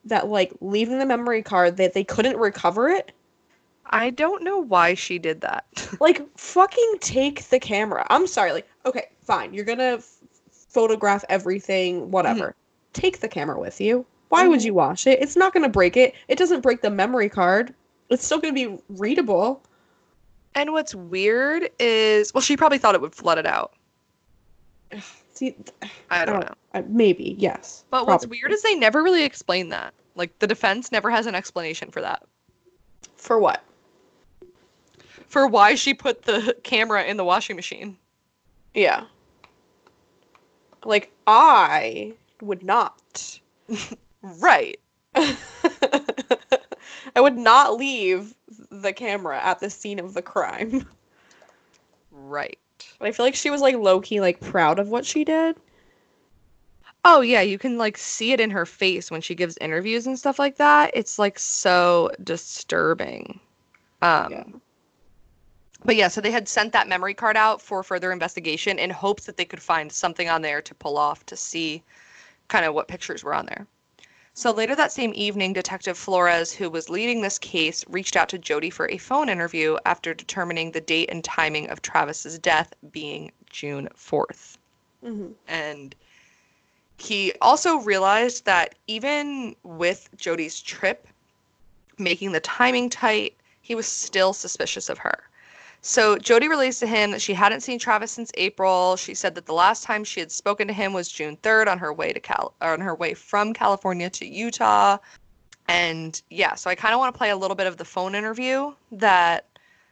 that, like, leaving the memory card, that they couldn't recover it. I don't know why she did that. Like, fucking take the camera. I'm sorry. Like, okay, fine. You're gonna photograph everything, whatever. Take the camera with you. Why would you wash it? It's not gonna break it. It doesn't break the memory card. It's still gonna be readable. And what's weird is, well, she probably thought it would flood it out. See, I don't know. Maybe, yes. But what's weird is they never really explain that. Like, the defense never has an explanation for that. For what? For why she put the camera in the washing machine. Yeah. Like, I would not. Right. I would not leave the camera at the scene of the crime. Right. But I feel like she was, like, low-key, like, proud of what she did. Oh, yeah, you can, like, see it in her face when she gives interviews and stuff like that. It's, like, so disturbing. Yeah. But yeah, so they had sent that memory card out for further investigation in hopes that they could find something on there to pull off to see kind of what pictures were on there. So later that same evening, Detective Flores, who was leading this case, reached out to Jody for a phone interview after determining the date and timing of Travis's death being June 4th. Mm-hmm. And he also realized that even with Jody's trip, making the timing tight, he was still suspicious of her. So Jody relays to him that she hadn't seen Travis since April. She said that the last time she had spoken to him was June 3rd on her way from California to Utah. And yeah, so I kind of want to play a little bit of the phone interview that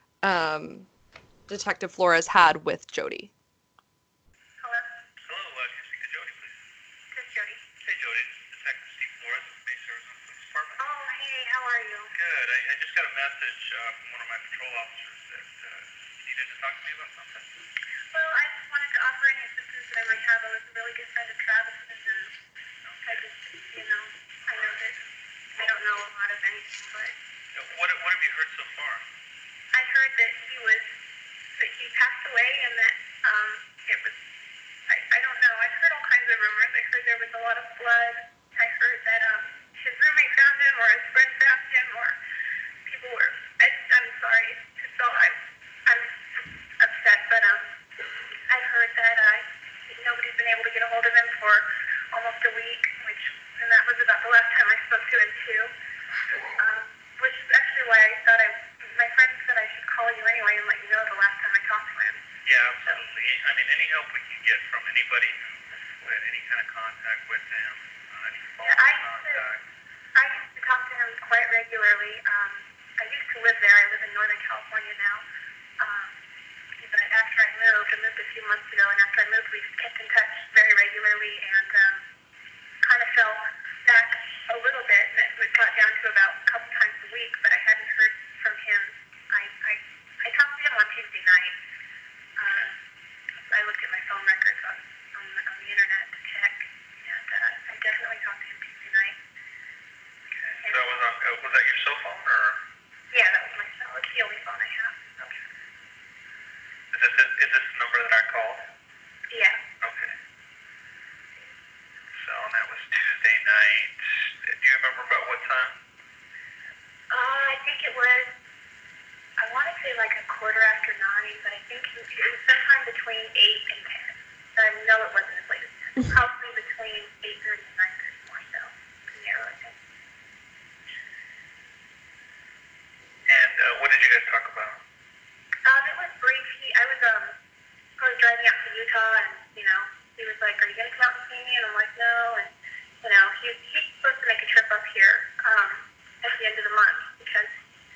Detective Flores had with Jody. Hello? Hello, can you speak to Jody, please? This is Jody. Hey, Jody, this is Detective Steve Flores with Bay Service and Police Department. Oh, hey, how are you? Good. I just got a message from one of my patrol officers that needed to talk to me about something. Well, I just wanted to offer any assistance that I might have. I was a really good friend of Travis's, and I just, I know that I don't know a lot of anything, but What have you heard so far? I heard that he passed away and that it was, I don't know. I've heard all kinds of rumors. I heard there was a lot of blood. I heard that his roommate found him or his friend found him or people were, I'm sorry. So I'm upset, but I heard that nobody's been able to get a hold of him for almost a week, and that was about the last time I spoke to him too. Which is actually why I thought my friend said I should call you anyway and let you know the last time I talked to him. Yeah, absolutely. I mean, any help we can get from anybody who had any kind of contact with him, any phone contact. I used to talk to him quite regularly. I used to live there. I live in Northern California now. But after I moved a few months ago, and after I moved, we kept in touch very regularly and kind of fell back a little bit. And it got down to about a couple times a week, but I hadn't heard from him. I talked to him on Tuesday night. I looked at my phone records on the internet to check, and I definitely talked to him Tuesday night. Okay. So was that your cell phone, or? Yeah, that was my cell. It's the only phone I have. Okay. Is this the number that I called? Yeah. Okay. So that was Tuesday night. Do you remember about what time? I think it was, I want to say like 9:15, but I think it was sometime between 8 and 10. I know it wasn't as late as 10. Probably between 8:30 and 9:30 more so. Yeah, I think. And what did you guys talk about? It was brief. I was driving out to Utah, and he was like, "Are you gonna come out and see me?" And I'm like, "No." And he's supposed to make a trip up here at the end of the month because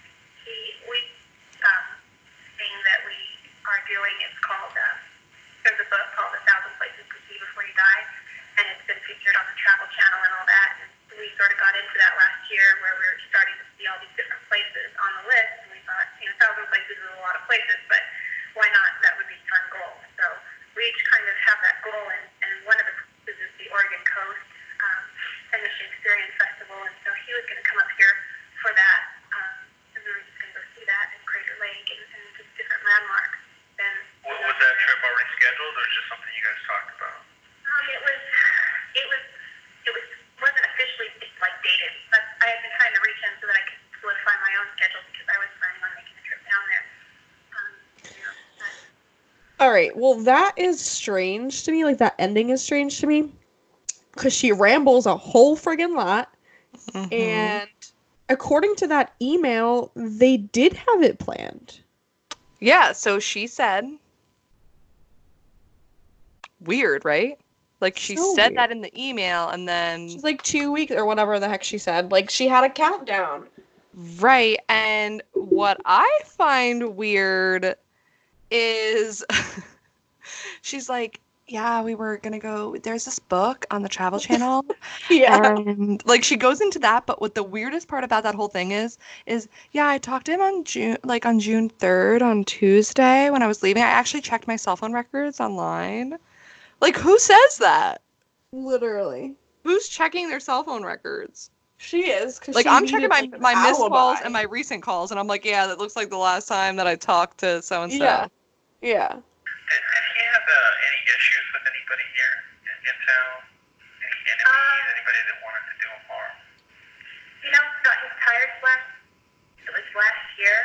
thing that we are doing is called. There's a book called A Thousand Places to See Before You Die, and it's been featured on the Travel Channel and all that. And we sort of got into that last year where we were starting to see all these different places on the list, and we thought, 1,000 places is a lot of places, but why not? That would be a fun goal. So we each kind of have that goal, and one of the places is the Oregon Coast and the Shakespearean Festival, and so he was going to come up here for that, and we were just going to go see that in Crater Lake and just different landmarks. And Was that trip already scheduled, or just something you guys talked about? It wasn't officially like dated, but All right. Well, that is strange to me. Like, that ending is strange to me. Because she rambles a whole friggin' lot. Mhm. And according to that email, they did have it planned. Yeah, so she said, weird, right? Like, she So said weird. that in the email, and then, She's like 2 weeks or whatever the heck she said. Like, she had a countdown. right, and what I find weird is she's like, yeah, we were gonna go, there's this book on the Travel Channel, Yeah. and like she goes into that, but what the weirdest part about that whole thing is yeah, I talked to him on June 3rd on Tuesday when I was leaving. I actually checked my cell phone records online. Like, who says that? Literally. Who's checking their cell phone records? She is. Cause Like, she I'm checking needed, like, my an missed calls alibi. and my recent calls, and I'm like, yeah, that looks like the last time that I talked to so and so. Yeah. Yeah. Did he have any issues with anybody here in town? Any enemies? Anybody that wanted to do him harm? You know, got his tires last. It was last year.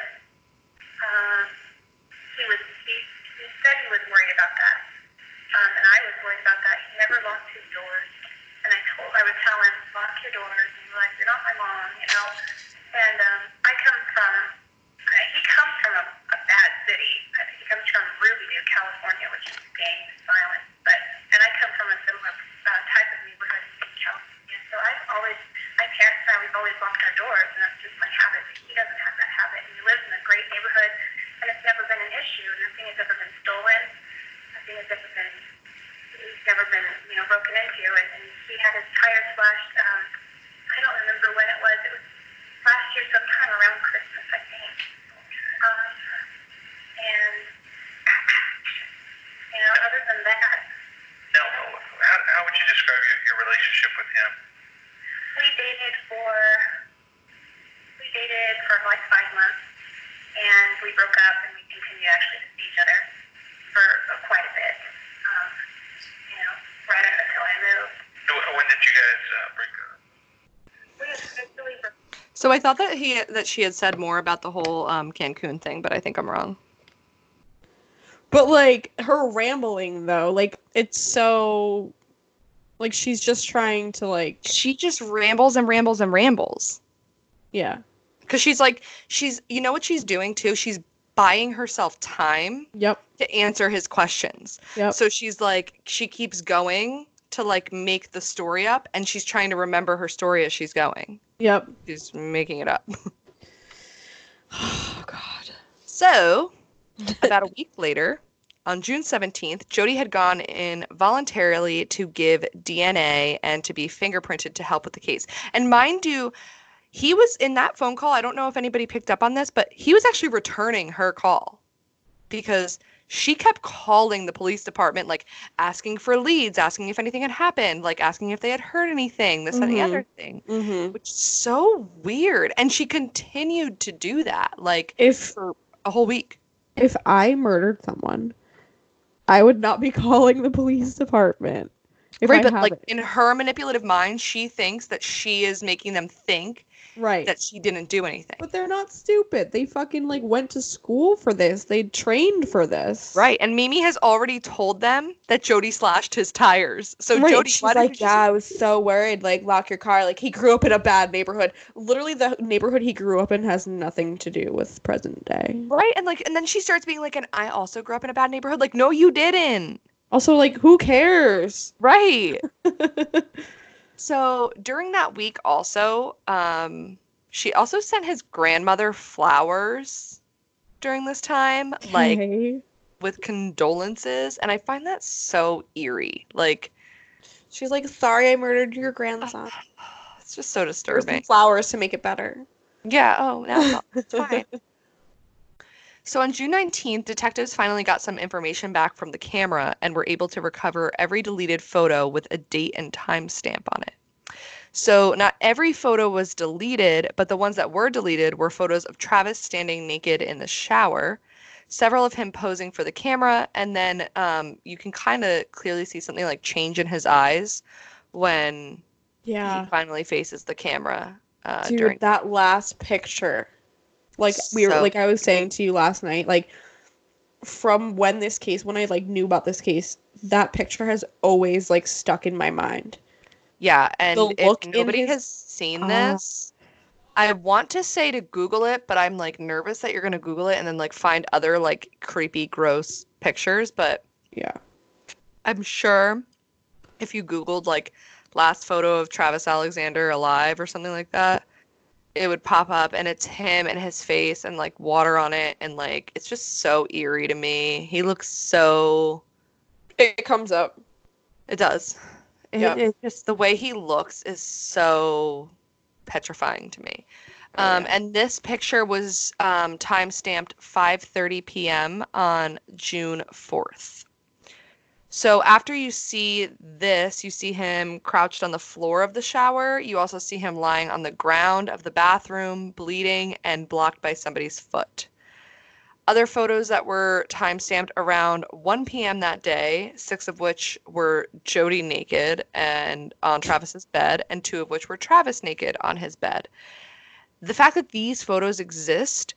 He said he was worried about that. And I was worried about that. He never locked his doors. And I would tell him, lock your doors. And he's like, you're not my mom, you know. And he comes from a bad city. He comes from Ruby, California, which is gang violence. And I come from a similar type of neighborhood in California. So my parents and I, we've always locked our doors, and that's just my habit. But he doesn't have that habit. And he lives in a great neighborhood, and it's never been an issue. Nothing has ever been stolen. Nothing has ever been, he's never been, broken into. And he had his tires slashed, I don't remember when it was. It was last year, sometime around Christmas, I think. Other than that. Now, how would you describe your relationship with him? We dated for like 5 months, and we broke up, and we continued actually to see each other for quite a bit, right up until I moved. When did you guys break up? We officially broke up. So I thought that she had said more about the whole Cancun thing, but I think I'm wrong. But, like, her rambling, though, like, it's so... Like, she's just trying to, like... She just rambles and rambles and rambles. Yeah. Because you know what she's doing, too? She's buying herself time Yep. to answer his questions. Yep. So she's like, she keeps going to, like, make the story up, and she's trying to remember her story as she's going. Yep. She's making it up. Oh, God. So, about a week later, on June 17th, Jody had gone in voluntarily to give DNA and to be fingerprinted to help with the case. And mind you, he was in that phone call. I don't know if anybody picked up on this, but he was actually returning her call because she kept calling the police department, like asking for leads, asking if anything had happened, like asking if they had heard anything, this and the other thing, which is so weird. And she continued to do that, like, for a whole week. If I murdered someone, I would not be calling the police department. Right, but like in her manipulative mind, she thinks that she is making them think that she didn't do anything. But they're not stupid. They fucking like went to school for this. They trained for this. Right, and Mimi has already told them that Jody slashed his tires. So Jody, she's like, I was so worried. Like, lock your car. Like, he grew up in a bad neighborhood. Literally, the neighborhood he grew up in has nothing to do with present day. Right, and then she starts being like, and I also grew up in a bad neighborhood. Like, no, you didn't. Also, like, who cares? Right. So during that week also, she also sent his grandmother flowers during this time, like with condolences, and I find that so eerie. Like, she's like, sorry I murdered your grandson. It's just so Here's disturbing. some flowers to make it better. Yeah, oh, no, it's fine. So on June 19th, detectives finally got some information back from the camera and were able to recover every deleted photo with a date and time stamp on it. So not every photo was deleted, but the ones that were deleted were photos of Travis standing naked in the shower, several of him posing for the camera, and then you can kind of clearly see something like change in his eyes when he finally faces the camera. Dude, that last picture. Like I was saying to you last night, like from when I like knew about this case, that picture has always like stuck in my mind. Yeah, and The if look in nobody his has seen this, I want to say to Google it, but I'm like nervous that you're gonna Google it and then like find other like creepy, gross pictures. But yeah. I'm sure if you Googled like last photo of Travis Alexander alive or something like that, it would pop up and it's him and his face and like water on it and like it's just so eerie to me. He looks so It comes up. It does. Yeah. It just the way he looks is so petrifying to me. Yeah. And this picture was time-stamped 5:30 p.m. on June 4th. So after you see this, you see him crouched on the floor of the shower. You also see him lying on the ground of the bathroom, bleeding and blocked by somebody's foot. Other photos that were time-stamped around 1 p.m. that day, 6 of which were Jody naked and on Travis's bed, and 2 of which were Travis naked on his bed. The fact that these photos exist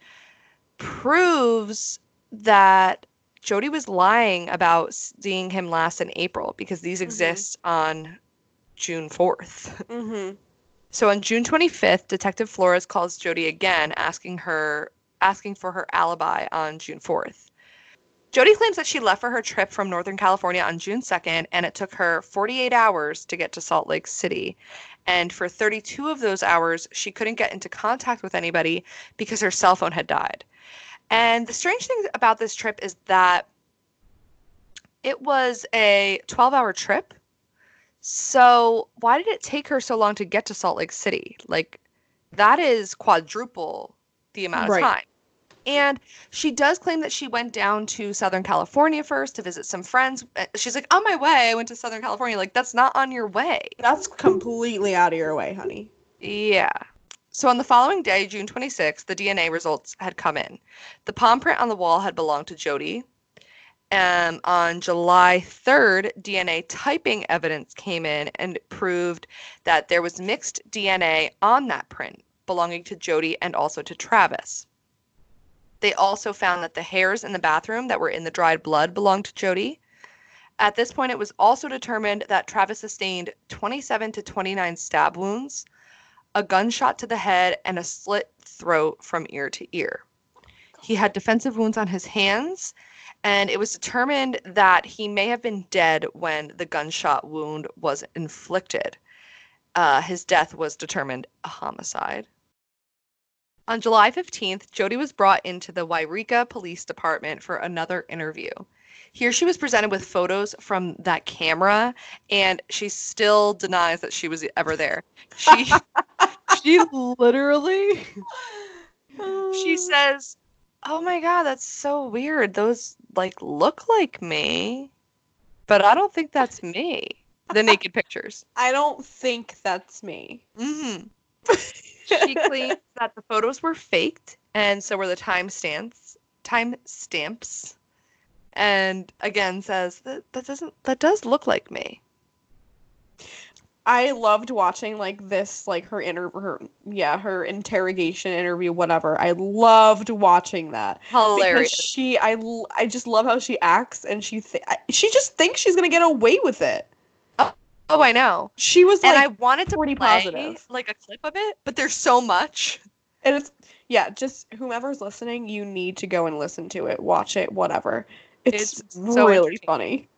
proves that Jody was lying about seeing him last in April because these exist on June 4th. Mm-hmm. So on June 25th, Detective Flores calls Jody again, asking for her alibi on June 4th. Jody claims that she left for her trip from Northern California on June 2nd, and it took her 48 hours to get to Salt Lake City. And for 32 of those hours, she couldn't get into contact with anybody because her cell phone had died. And the strange thing about this trip is that it was a 12-hour trip. So why did it take her so long to get to Salt Lake City? Like, that is quadruple the amount of time. And she does claim that she went down to Southern California first to visit some friends. She's like, on my way, I went to Southern California. Like, that's not on your way. That's completely out of your way, honey. Yeah. So on the following day, June 26th, the DNA results had come in. The palm print on the wall had belonged to Jody. And on July 3rd, DNA typing evidence came in and proved that there was mixed DNA on that print belonging to Jody and also to Travis. They also found that the hairs in the bathroom that were in the dried blood belonged to Jody. At this point, it was also determined that Travis sustained 27 to 29 stab wounds, a gunshot to the head, and a slit throat from ear to ear. He had defensive wounds on his hands, and it was determined that he may have been dead when the gunshot wound was inflicted. His death was determined a homicide. On July 15th, Jody was brought into the Wairika Police Department for another interview. Here she was presented with photos from that camera, and she still denies that she was ever there. She literally, she says, "Oh my God, that's so weird. Those like look like me, but I don't think that's me." The naked pictures. I don't think that's me. Mm-hmm. She claims that the photos were faked, and so were the timestamps. And again says that does look like me. I loved watching like this, like her interrogation interview, whatever. I loved watching that. Hilarious. Because I just love how she acts, and she just thinks she's gonna get away with it. Oh, I know. She was like, and I wanted to pretty play positive, like a clip of it, but there's so much. And it's just whomever's listening, you need to go and listen to it, watch it, whatever. It's so really funny.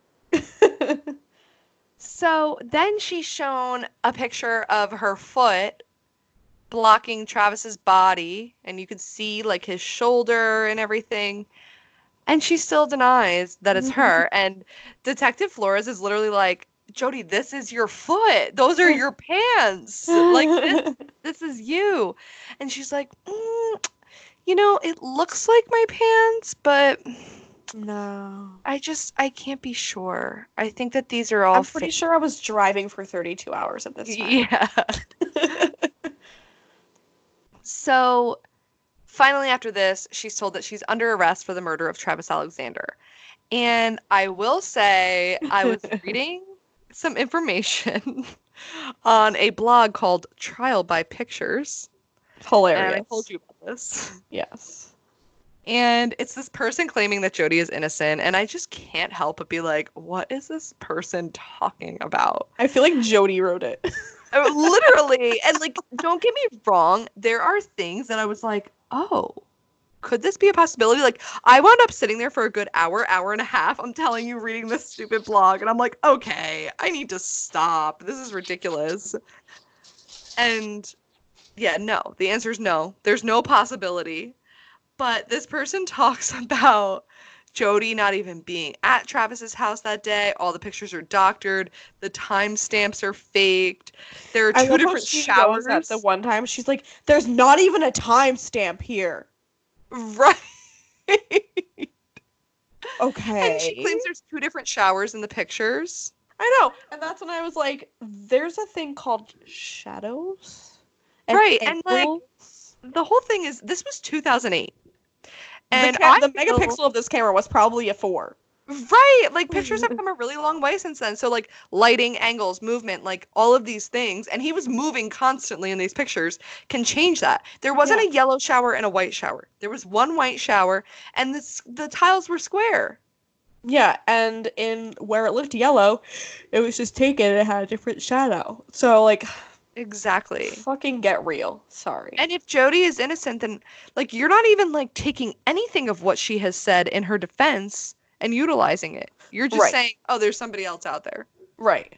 So then she's shown a picture of her foot blocking Travis's body, and you could see like his shoulder and everything. And she still denies that it's her. And Detective Flores is literally like, "Jody, this is your foot. Those are your pants. Like this is you." And she's like, it looks like my pants, but no, I can't be sure. I think that these are all I'm pretty sure I was driving for 32 hours at this time. Yeah. So finally, after this, she's told that she's under arrest for the murder of Travis Alexander. And I will say, I was reading some information on a blog called Trial by Pictures. Hilarious. And I told you about this. Yes. And it's this person claiming that Jodi is innocent, and I just can't help but be like, what is this person talking about? I feel like Jodi wrote it. Literally. And like, don't get me wrong, there are things that I was like, oh, could this be a possibility? Like, I wound up sitting there for a good hour and a half. I'm telling you, reading this stupid blog, and I'm like, okay, I need to stop. This is ridiculous. And yeah, no. The answer is no. There's no possibility. But this person talks about Jodi not even being at Travis's house that day. All the pictures are doctored. The timestamps are faked. There are two different showers. At the one time, she's like, "There's not even a timestamp here." Right. Okay. And she claims there's two different showers in the pictures. I know, and that's when I was like, "There's a thing called shadows." Right, and like the whole thing is, this was 2008. And the megapixel of this camera was probably a 4. Right, like pictures have come a really long way since then. So like lighting, angles, movement, like all of these things, and he was moving constantly in these pictures, can change that. There wasn't a yellow shower and a white shower. There was one white shower, and the tiles were square. Yeah, and in Where It Looked Yellow, it was just taken and it had a different shadow. So like, exactly. Fucking get real. Sorry. And if Jodi is innocent, then like you're not even like taking anything of what she has said in her defense and utilizing it. You're just saying, oh, there's somebody else out there. Right.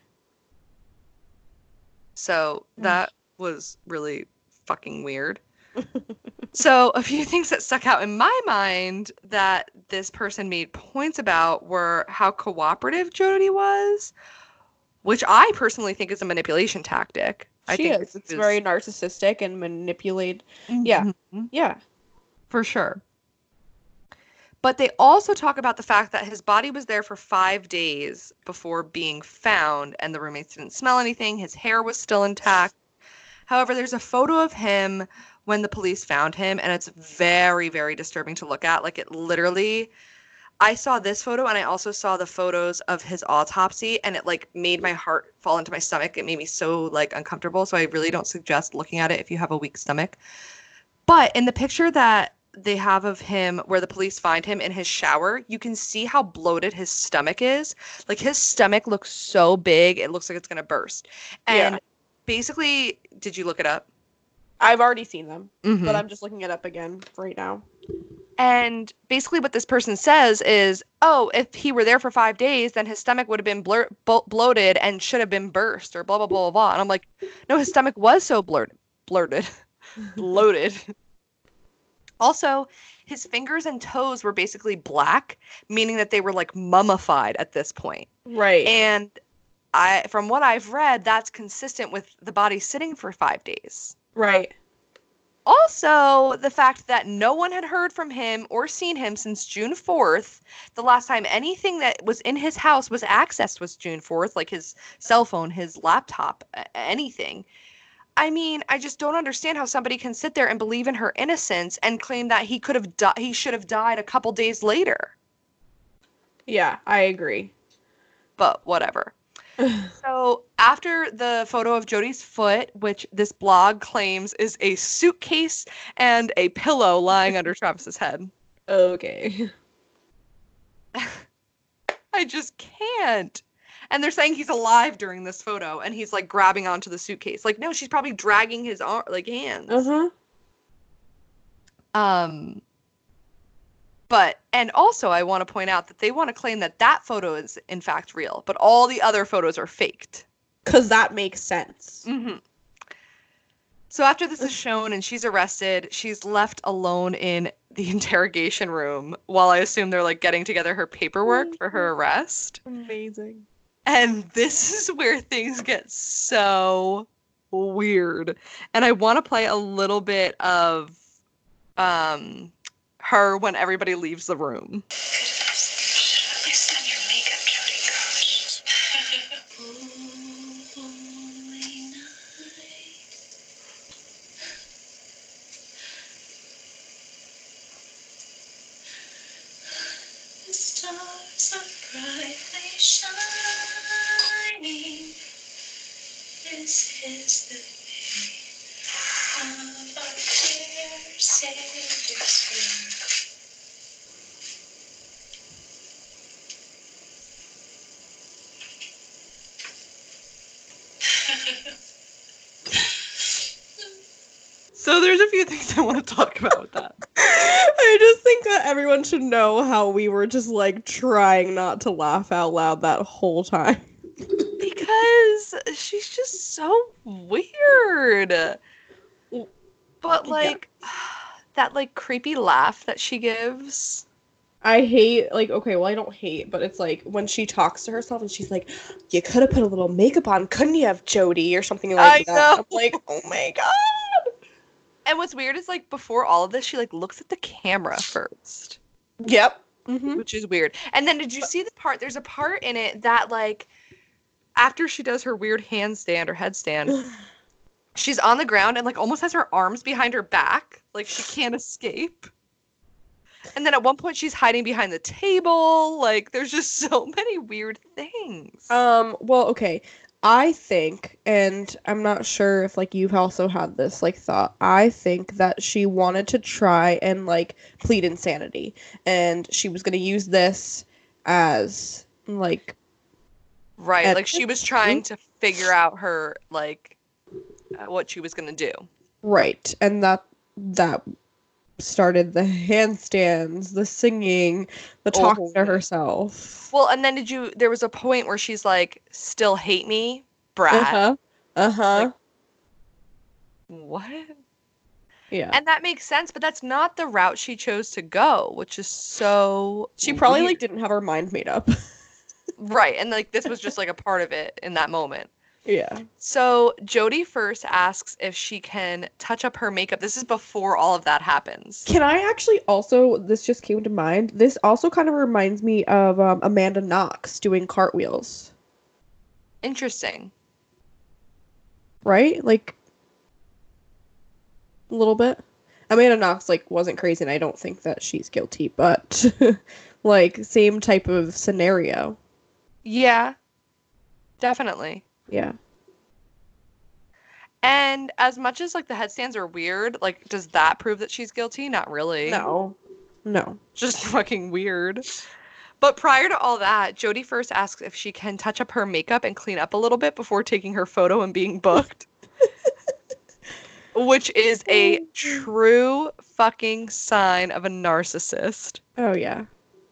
So that was really fucking weird. So a few things that stuck out in my mind that this person made points about were how cooperative Jodi was, which I personally think is a manipulation tactic. I think it's very narcissistic and manipulate. Yeah. Yeah. For sure. But they also talk about the fact that his body was there for 5 days before being found, and the roommates didn't smell anything. His hair was still intact. However, there's a photo of him when the police found him, and it's very, very disturbing to look at. Like, it literally... I saw this photo, and I also saw the photos of his autopsy, and it, like, made my heart fall into my stomach. It made me so, like, uncomfortable, so I really don't suggest looking at it if you have a weak stomach. But in the picture that they have of him where the police find him in his shower, you can see how bloated his stomach is. Like, his stomach looks so big, it looks like it's going to burst. And basically, did you look it up? I've already seen them, but I'm just looking it up again right now. And basically what this person says is, oh, if he were there for 5 days, then his stomach would have been bloated and should have been burst or blah, blah, blah, blah. And I'm like, no, his stomach was so bloated. Also, his fingers and toes were basically black, meaning that they were like mummified at this point. Right. And from what I've read, that's consistent with the body sitting for 5 days. Right. Also, the fact that no one had heard from him or seen him since June 4th. The last time anything that was in his house was accessed was June 4th, like his cell phone, his laptop, anything. I mean, I just don't understand how somebody can sit there and believe in her innocence and claim that he should have died a couple days later. Yeah, I agree. But whatever. So after the photo of Jodi's foot, which this blog claims is a suitcase and a pillow lying under Travis's head. Okay. I just can't. And they're saying he's alive during this photo, and he's like grabbing onto the suitcase. Like, no, she's probably dragging his arm, like hands. But, and also I want to point out that they want to claim that that photo is in fact real, but all the other photos are faked. Because that makes sense. So after this is shown and she's arrested, she's left alone in the interrogation room while I assume they're like getting together her paperwork for her arrest. Amazing. And this is where things get so weird. And I want to play a little bit of her when everybody leaves the room. Nice on your makeup, Jodi. Gosh. The stars are brightly shining. This is the day of our dear Savior's birth. there's a few things I want to talk about with that. I just think that everyone should know how we were just like trying not to laugh out loud that whole time. Because she's just so weird. But like that like creepy laugh that she gives. I hate, like, okay, well, I don't hate, but it's like when she talks to herself and she's like, you could have put a little makeup on, couldn't you have, Jody? Or something like I that. know. I'm like, oh my god. And what's weird is like before all of this, she like looks at the camera first. Yep. Mm-hmm. Which is weird. And then did you see the part? There's a part in it that like after she does her weird handstand or headstand, she's on the ground and like almost has her arms behind her back, like she can't escape. And then at one point she's hiding behind the table. Like there's just so many weird things. Well, okay. I think, and I'm not sure if like you've also had this like thought, I think that she wanted to try and like plead insanity. And she was gonna use this as like Right, like she was trying to figure out her like what she was gonna do. Right, and that started the handstands, the singing, the talking to herself. Well, and then there was a point where she's like, still hate me, Brad. Like, what? Yeah. And that makes sense, but that's not the route she chose to go, which is so she probably weird. like didn't have her mind made up. Right, and like this was just like a part of it in that moment. Yeah. So Jody first asks if she can touch up her makeup. This is before all of that happens. Can I actually also, this just came to mind, this also kind of reminds me of Amanda Knox doing cartwheels. Interesting. Right? Like, a little bit. Amanda Knox, like, wasn't crazy, and I don't think that she's guilty, but, like, same type of scenario. Yeah, definitely. Yeah. And as much as like the headstands are weird, like does that prove that she's guilty? Not really. No. Just fucking weird. But prior to all that, Jody first asks if she can touch up her makeup and clean up a little bit before taking her photo and being booked. Which is a true fucking sign of a narcissist. Oh, yeah.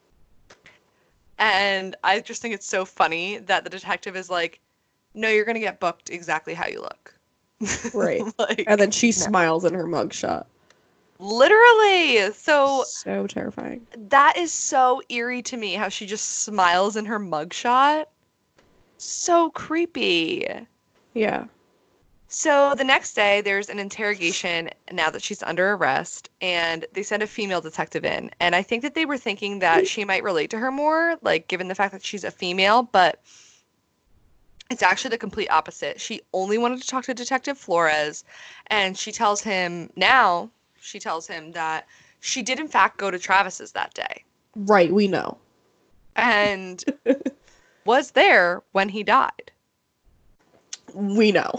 And I just think it's so funny that the detective is like, no, you're going to get booked exactly how you look. Right. Like, and then she smiles in her mugshot. Literally. So terrifying. that is so eerie to me, how she just smiles in her mugshot. So creepy. Yeah. So the next day, there's an interrogation now that she's under arrest, and they send a female detective in. And I think that they were thinking that she might relate to her more, like given the fact that she's a female, but it's actually the complete opposite. She only wanted to talk to Detective Flores, and she tells him that she did in fact go to Travis's that day. Right, we know. And was there when he died. We know.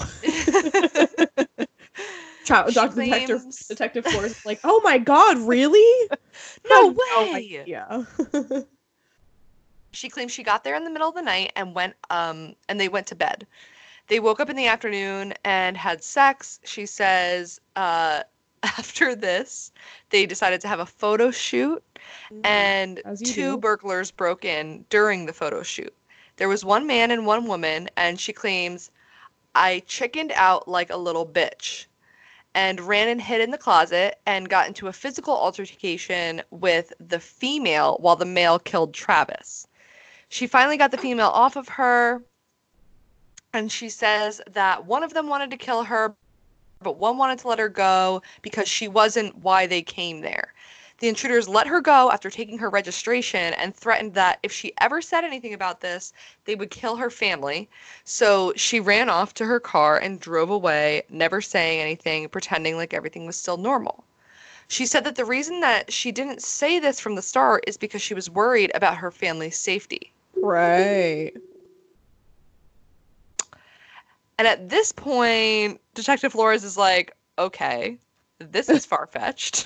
Detective Flores is like, oh my god, really? No way! Yeah. She claims she got there in the middle of the night and they went to bed. They woke up in the afternoon and had sex. She says after this, they decided to have a photo shoot, and two burglars broke in during the photo shoot. There was one man and one woman, and she claims, I chickened out like a little bitch and ran and hid in the closet and got into a physical altercation with the female while the male killed Travis. She finally got the female off of her, and she says that one of them wanted to kill her, but one wanted to let her go because she wasn't why they came there. The intruders let her go after taking her registration and threatened that if she ever said anything about this, they would kill her family. So she ran off to her car and drove away, never saying anything, pretending like everything was still normal. She said that the reason that she didn't say this from the start is because she was worried about her family's safety. Right. And at this point, Detective Flores is like, okay, this is far-fetched.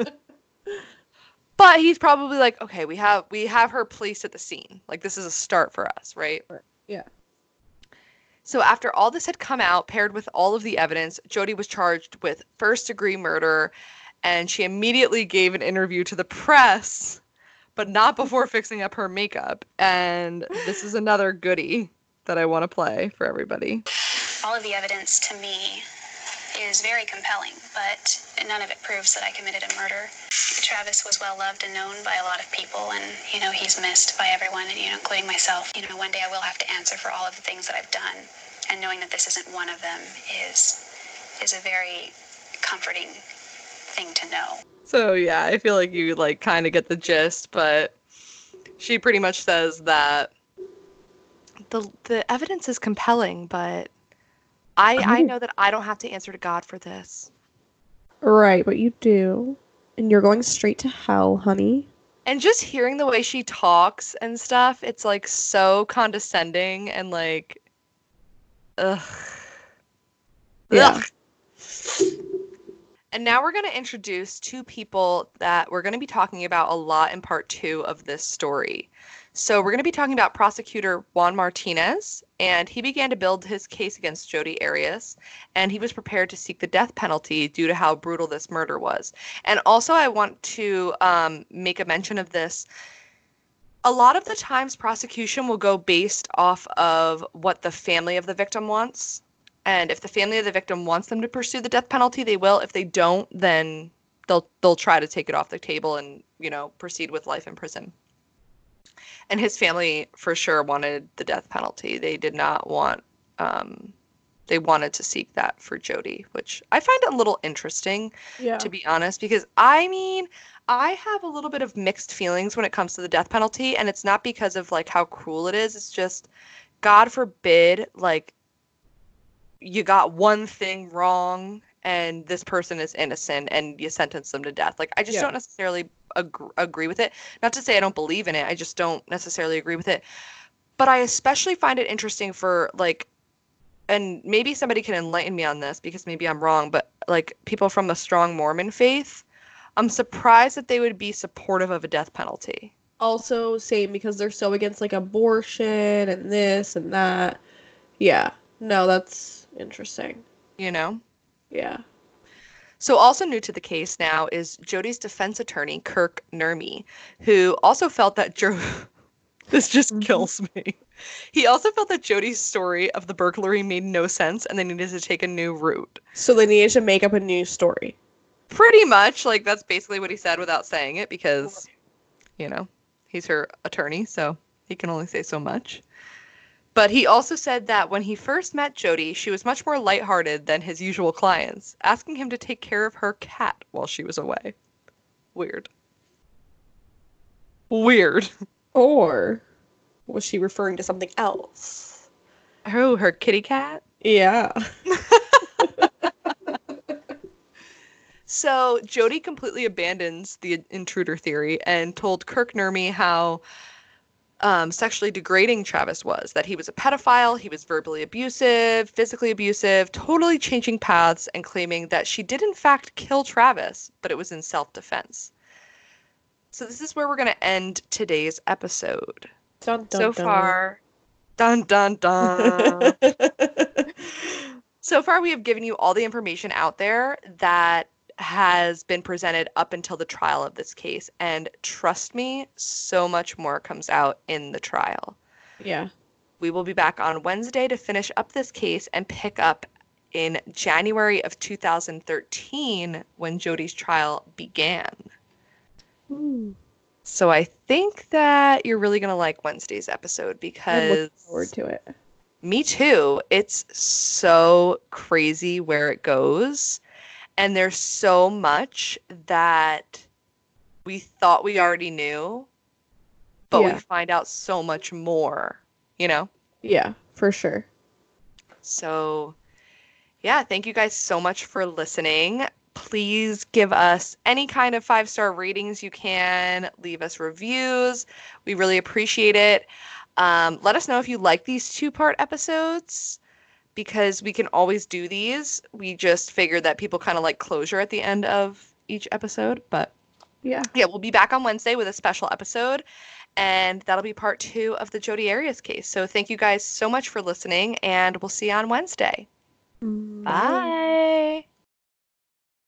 But he's probably like, okay, we have her placed at the scene. Like, this is a start for us, right? Yeah. So after all this had come out, paired with all of the evidence, Jodi was charged with first-degree murder, and she immediately gave an interview to the press, but not before fixing up her makeup. And this is another goodie that I want to play for everybody. All of the evidence to me is very compelling, but none of it proves that I committed a murder. Travis was well loved and known by a lot of people, and, he's missed by everyone, and, including myself. One day I will have to answer for all of the things that I've done, and knowing that this isn't one of them is a very comforting thing to know. So yeah, I feel like you kind of get the gist, but she pretty much says that the evidence is compelling, but I know that I don't have to answer to God for this. Right, but you do. And you're going straight to hell, honey. And just hearing the way she talks and stuff, it's so condescending and ugh. Yeah. Ugh. And now we're going to introduce two people that we're going to be talking about a lot in part 2 of this story. So we're going to be talking about prosecutor Juan Martinez, and he began to build his case against Jodi Arias, and he was prepared to seek the death penalty due to how brutal this murder was. And also I want to make a mention of this. A lot of the times prosecution will go based off of what the family of the victim wants. And if the family of the victim wants them to pursue the death penalty, they will. If they don't, then they'll try to take it off the table and, proceed with life in prison. And his family for sure wanted the death penalty. They did not want, they wanted to seek that for Jodi, which I find a little interesting, to be honest, because I have a little bit of mixed feelings when it comes to the death penalty, and it's not because of how cruel it is. It's just, God forbid, you got one thing wrong and this person is innocent and you sentence them to death. I just don't necessarily agree with it. Not to say I don't believe in it. I just don't necessarily agree with it. But I especially find it interesting for and maybe somebody can enlighten me on this because maybe I'm wrong, but people from the strong Mormon faith, I'm surprised that they would be supportive of a death penalty. Also, same, because they're so against abortion and this and that. Yeah. No, that's interesting. Yeah. So also new to the case now is Jodi's defense attorney, Kirk Nurmi, who also felt that this just kills me. He also felt that Jodi's story of the burglary made no sense and they needed to take a new route. So they needed to make up a new story. Pretty much, that's basically what he said without saying it because, he's her attorney, so he can only say so much. But he also said that when he first met Jodi, she was much more lighthearted than his usual clients, asking him to take care of her cat while she was away. Weird. Or was she referring to something else? Oh, her kitty cat? Yeah. So Jodi completely abandons the intruder theory and told Kirk Nurmi how sexually degrading Travis was, that he was a pedophile, he was verbally abusive, physically abusive, totally changing paths and claiming that she did in fact kill Travis, but it was in self-defense. So this is where we're going to end today's episode. Dun, dun, so dun. far, dun dun dun. So far we have given you all the information out there that has been presented up until the trial of this case. And trust me, so much more comes out in the trial. Yeah. We will be back on Wednesday to finish up this case and pick up in January of 2013 when Jodi's trial began. Ooh. So I think that you're really going to like Wednesday's episode because... I'm looking forward to it. Me too. It's so crazy where it goes. And there's so much that we thought we already knew, but we find out so much more, Yeah, for sure. So, yeah, thank you guys so much for listening. Please give us any kind of 5-star ratings you can. Leave us reviews. We really appreciate it. Let us know if you like these 2-part episodes, because we can always do these. We just figured that people kind of like closure at the end of each episode, but Yeah. Yeah, we'll be back on Wednesday with a special episode, and that'll be part 2 of the Jodi Arias case. So thank you guys so much for listening, and we'll see you on Wednesday. Bye. Bye.